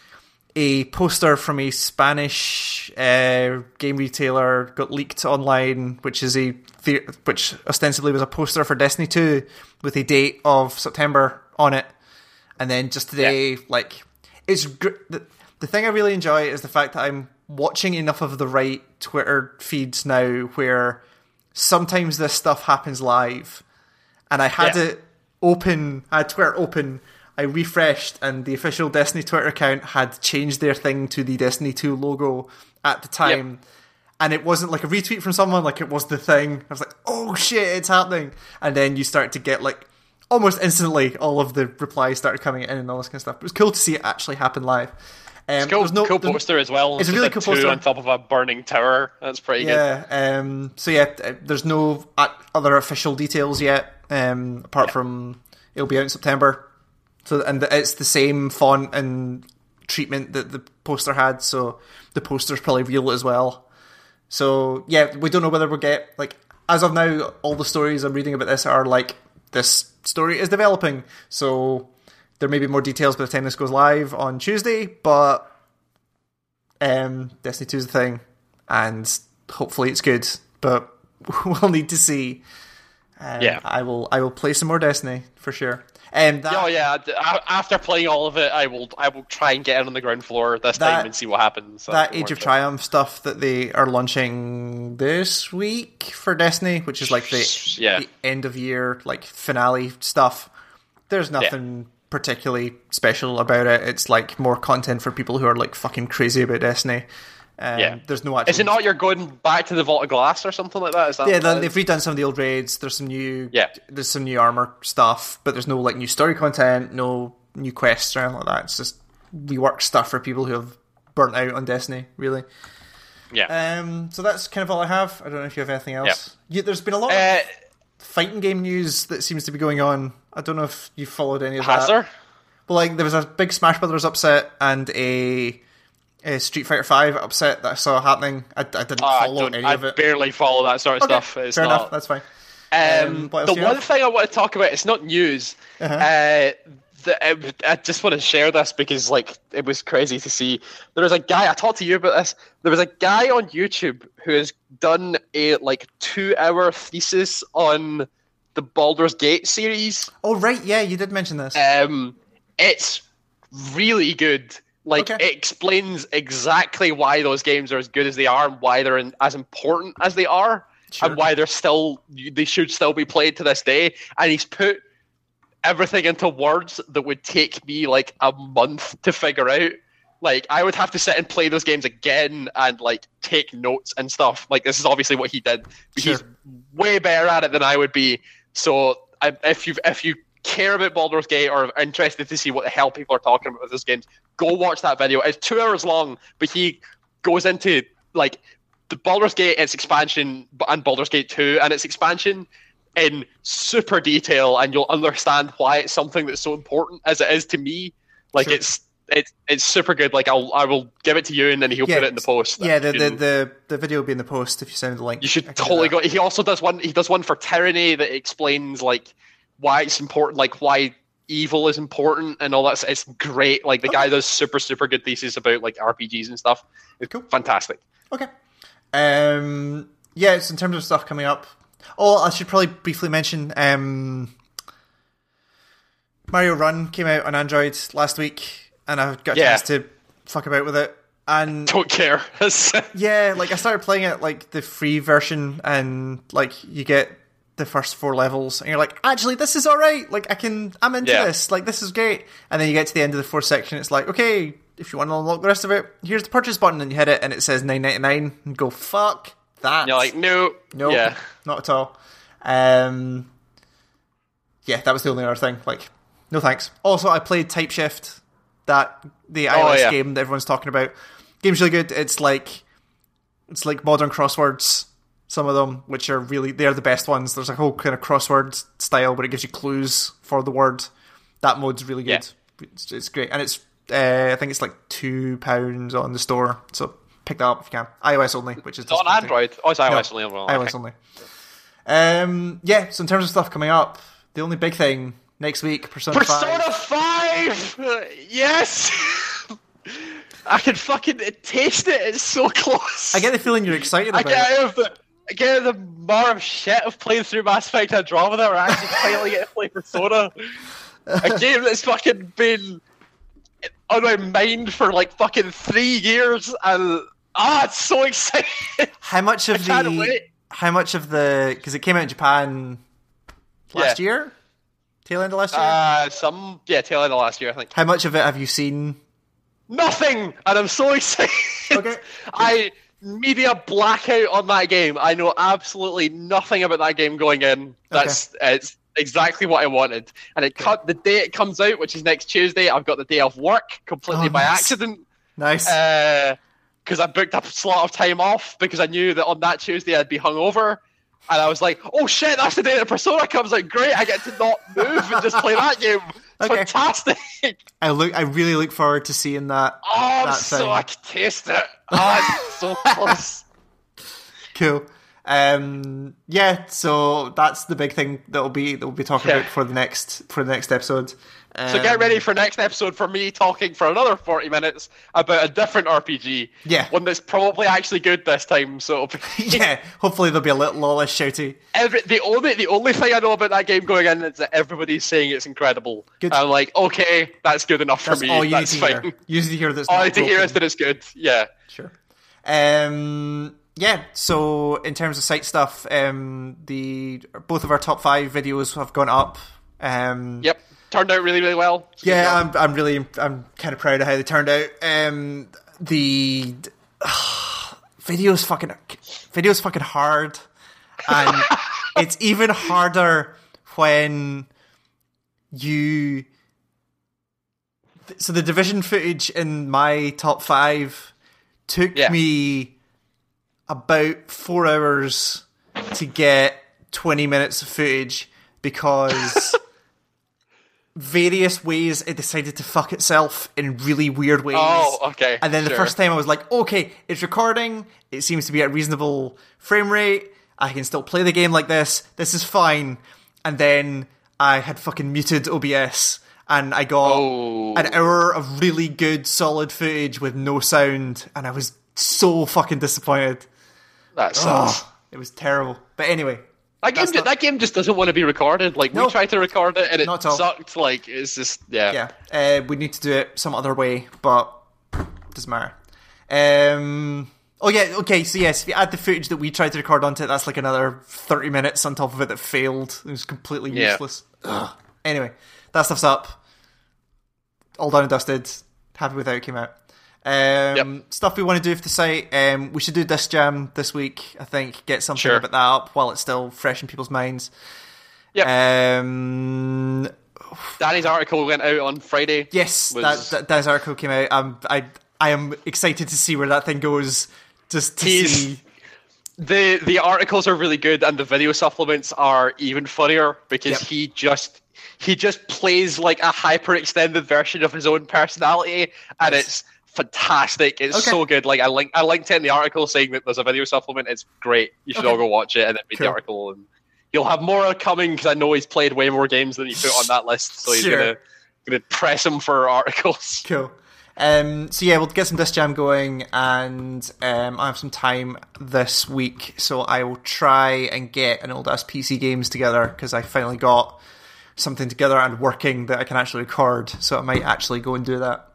a poster from a Spanish uh, game retailer got leaked online, which is a the- which ostensibly was a poster for Destiny two with a date of September on it. And then just today, Yeah. like, it's gr- the, the thing I really enjoy is the fact that I'm watching enough of the right Twitter feeds now where sometimes this stuff happens live, and I had Yeah. it open, I had Twitter open, I refreshed, and the official Destiny Twitter account had changed their thing to the Destiny two logo at the time, Yep. and it wasn't like a retweet from someone, like it was the thing. I was like, oh shit, it's happening. And then you start to get like almost instantly, all of the replies started coming in and all this kind of stuff. It was cool to see it actually happen live. Um, it's cool, no, cool poster as well. It's, it's a really cool poster. Two on top of a burning tower. That's pretty yeah, good. Yeah. Um, so yeah, there's no other official details yet, um, apart yeah. from it'll be out in September. So and it's the same font and treatment that the poster had. So the poster's probably real as well. So yeah, we don't know whether we'll get like as of now. All the stories I'm reading about this are like this story is developing. So. There may be more details by the time this goes live on Tuesday, but um, Destiny two is a thing, and hopefully it's good. But we'll need to see. Um, yeah, I will. I will play some more Destiny for sure. Um, that, oh yeah! After playing all of it, I will. I will try and get in on the ground floor this that, time and see what happens. So that Age of Triumph stuff that they are launching this week for Destiny, which is like the, yeah. the end of year like finale stuff. There's nothing. Yeah. particularly special about it. It's like more content for people who are like fucking crazy about Destiny. Um, yeah, there's no actual... Is it not you're going back to the Vault of Glass or something like that? Is that yeah, the, they've redone some of the old raids. There's some new, yeah. There's some new armor stuff, but there's no like new story content, no new quests or anything like that. It's just reworked stuff for people who have burnt out on Destiny, really. Yeah. Um. So that's kind of all I have. I don't know if you have anything else. Yeah. Yeah, there's been a lot uh, of fighting game news that seems to be going on. I don't know if you followed any of has that. Has there? Well, like, there was a big Smash Brothers upset and a, a Street Fighter five upset that I saw happening. I, I didn't oh, follow I any I of it. barely follow that sort of okay, stuff. It's fair not... enough, that's fine. Um, um, the one have? thing I want to talk about, it's not news. Uh-huh. Uh, the, I just want to share this because, like, it was crazy to see. There was a guy, I talked to you about this, there was a guy on YouTube who has done a, like, two-hour thesis on the Baldur's Gate series. Oh, right, yeah, you did mention this. Um, it's really good. Like, okay. It explains exactly why those games are as good as they are and why they're in, as important as they are, sure. and why they're still they should still be played to this day. And he's put everything into words that would take me like a month to figure out. Like, I would have to sit and play those games again and like take notes and stuff. Like, this is obviously what he did, but sure. he's way better at it than I would be. So, I, if you if you care about Baldur's Gate or are interested to see what the hell people are talking about with those games, go watch that video. It's two hours long, but he goes into like the Baldur's Gate, its expansion, and Baldur's Gate two and its expansion in super detail, and you'll understand why it's something that's so important as it is to me. Like, sure. it's it's it's super good. Like, I'll I will give it to you, and then he'll yeah, put it in the post. Yeah, the, the the the video will be in the post if you send the link. You should totally go. He also does one. He does one for Tyranny that explains like why it's important, like why evil is important and all that. It's great. Like, the okay. guy does super super good thesis about like R P Gs and stuff. It's cool. Fantastic. Okay. Um. Yeah. So in terms of stuff coming up, oh, I should probably briefly mention. Um. Mario Run came out on Android last week, and I got a yeah. chance to fuck about with it. And don't care. yeah, like I started playing it like the free version, and like you get the first four levels, and you're like, actually, this is all right. Like, I can, I'm into yeah. this. Like, this is great. And then you get to the end of the fourth section. It's like, okay, if you want to unlock the rest of it, here's the purchase button, and you hit it, and it says nine ninety-nine, and go, fuck that. And you're like, no, no, yeah. not at all. Um, yeah, that was the only other thing. Like, no thanks. Also, I played Type Shift, that the iOS oh, yeah. game that everyone's talking about. Game's really good. It's like it's like modern crosswords, some of them, which are really, they're the best ones. There's a whole kind of crossword style where it gives you clues for the word. That mode's really good. Yeah. It's, it's great. And it's, uh, I think it's like two pounds on the store. So pick that up if you can. iOS only, which is it's on Android. Oh, it's iOS no, only. Well, iOS okay. only. Um, yeah, so in terms of stuff coming up, the only big thing next week, Persona, Persona five. five! Uh, yes! I can fucking taste it. It's so close. I get the feeling you're excited about I get it. out of the, I get out of the mar of shit of playing through Mass Effect Andromeda, or actually finally get to play Persona. A game that's fucking been on my mind for like fucking three years, and ah, it's so exciting. How much of I the? can't wait. How much of the? Because it came out in Japan last yeah. year, tail end of last year. Uh, some yeah, tail end of last year, I think. How much of it have you seen? Nothing, and I'm so excited. Okay. I media blackout on that game. I know absolutely nothing about that game going in. That's okay. It's exactly what I wanted. And it cut the day it comes out, which is next Tuesday. I've got the day off work completely Oh, by nice. accident. Nice. Because I booked a slot of time off because I knew that on that Tuesday I'd be hungover. And I was like, oh shit, that's the day that Persona comes out. Great, I get to not move and just play that game. It's Okay. fantastic. I look. I really look forward to seeing that. Oh, that so thing. I can taste it. Oh, it's so close. Cool. Um, yeah, so that's the big thing that we'll be that we'll be talking Yeah. about for the next for the next episode. Um, So get ready for next episode for me talking for another forty minutes about a different R P G. Yeah. One that's probably actually good this time. So it'll be Yeah, hopefully there'll be a little less shouty. Every, the only the only thing I know about that game going in is that everybody's saying it's incredible. Good. I'm like, okay, that's good enough That's for me. all you that's need to fine. hear. You need to hear that's All I not need to hear broken. is that it's good. Yeah. Sure. Um, yeah, so in terms of site stuff, um, the both of our top five videos have gone up. Um, Yep. Turned out really, really well. It's a good Yeah, job. I'm, I'm really, I'm kind of proud of how they turned out. Um, the video's fucking, video's fucking hard, and it's even harder when you. So the Division footage in my top five took Yeah. me about four hours to get twenty minutes of footage because. Various ways it decided to fuck itself in really weird ways. Oh, okay. And then the sure. first time I was like, okay, it's recording. It seems to be at a reasonable frame rate. I can still play the game like this. This is fine. And then I had fucking muted O B S and I got Oh. an hour of really good, solid footage with no sound. And I was so fucking disappointed. That sucks. Oh, it was terrible. But anyway. That game, That's not- that game just doesn't want to be recorded. Like, No. we tried to record it and it Not at all. sucked. Like, it's just, yeah. Yeah, uh, we need to do it some other way, but doesn't matter. Um, oh yeah, okay, so yes, if you add the footage that we tried to record onto it, that's like another thirty minutes on top of it that failed. It was completely Yeah. useless. Ugh. Anyway, that stuff's up. All done and dusted. Happy with how it came out. Um, Yep. Stuff we want to do for the site. Um, we should do Disc Jam this week, I think. Get something Sure. about that up while it's still fresh in people's minds. Yep. Um, Danny's article went out on Friday. Yes, was- that, that Dan's article came out. Um, I I am excited to see where that thing goes. Just to He's- see. The the articles are really good, and the video supplements are even funnier because Yep. he just he just plays like a hyper extended version of his own personality, and Nice. it's fantastic. It's Okay. so good. Like I link I linked it in the article saying that there's a video supplement. It's great. You should Okay. all go watch it and then read Cool. the article. And you'll have more coming because I know he's played way more games than he put on that list. So he's Sure. gonna gonna press him for articles. Cool. Um, so yeah, we'll get some Disc Jam going, and um, I have some time this week, so I will try and get an old ass P C games together because I finally got something together and working that I can actually record. So I might actually go and do that.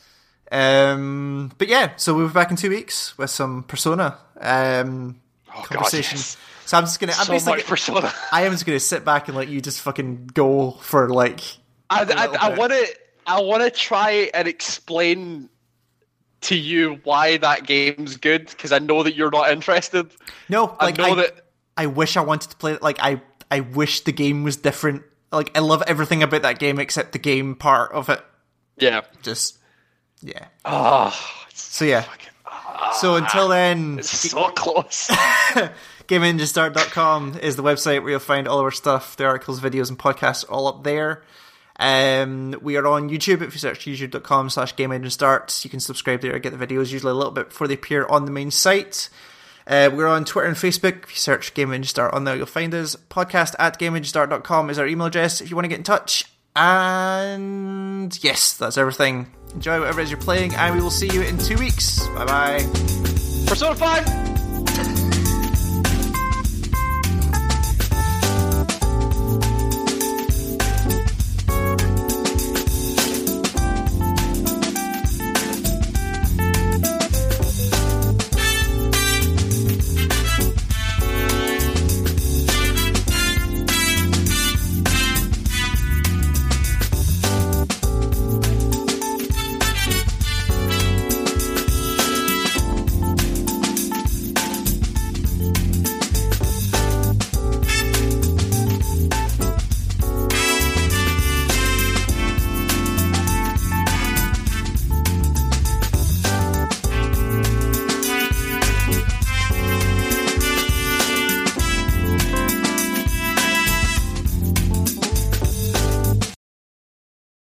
Um, but yeah, so we'll be back in two weeks with some Persona um, Oh, conversation. God, yes. So I'm just gonna, I'm So basically, much Persona. I am just gonna sit back and let you just fucking go for like. I, little I, I bit. want to I want to try and explain to you why that game's good because I know that you're not interested. No, like I know I, that. I wish I wanted to play it. Like I, I wish the game was different. Like I love everything about that game except the game part of it. Yeah. Just yeah. Oh, it's So yeah. So until then, so close. game engine start dot com is the website where you'll find all of our stuff, the articles, videos, and podcasts all up there. Um, we are on YouTube. If you search youtube dot com slash game engine start, you can subscribe there and get the videos usually a little bit before they appear on the main site. Uh, we're on Twitter and Facebook. If you search Game Engine Start on there, you'll find us. Podcast at game engine start dot com is our email address if you want to get in touch. And yes, that's everything. Enjoy whatever it is you're playing, and we will see you in two weeks. Bye bye. Persona five.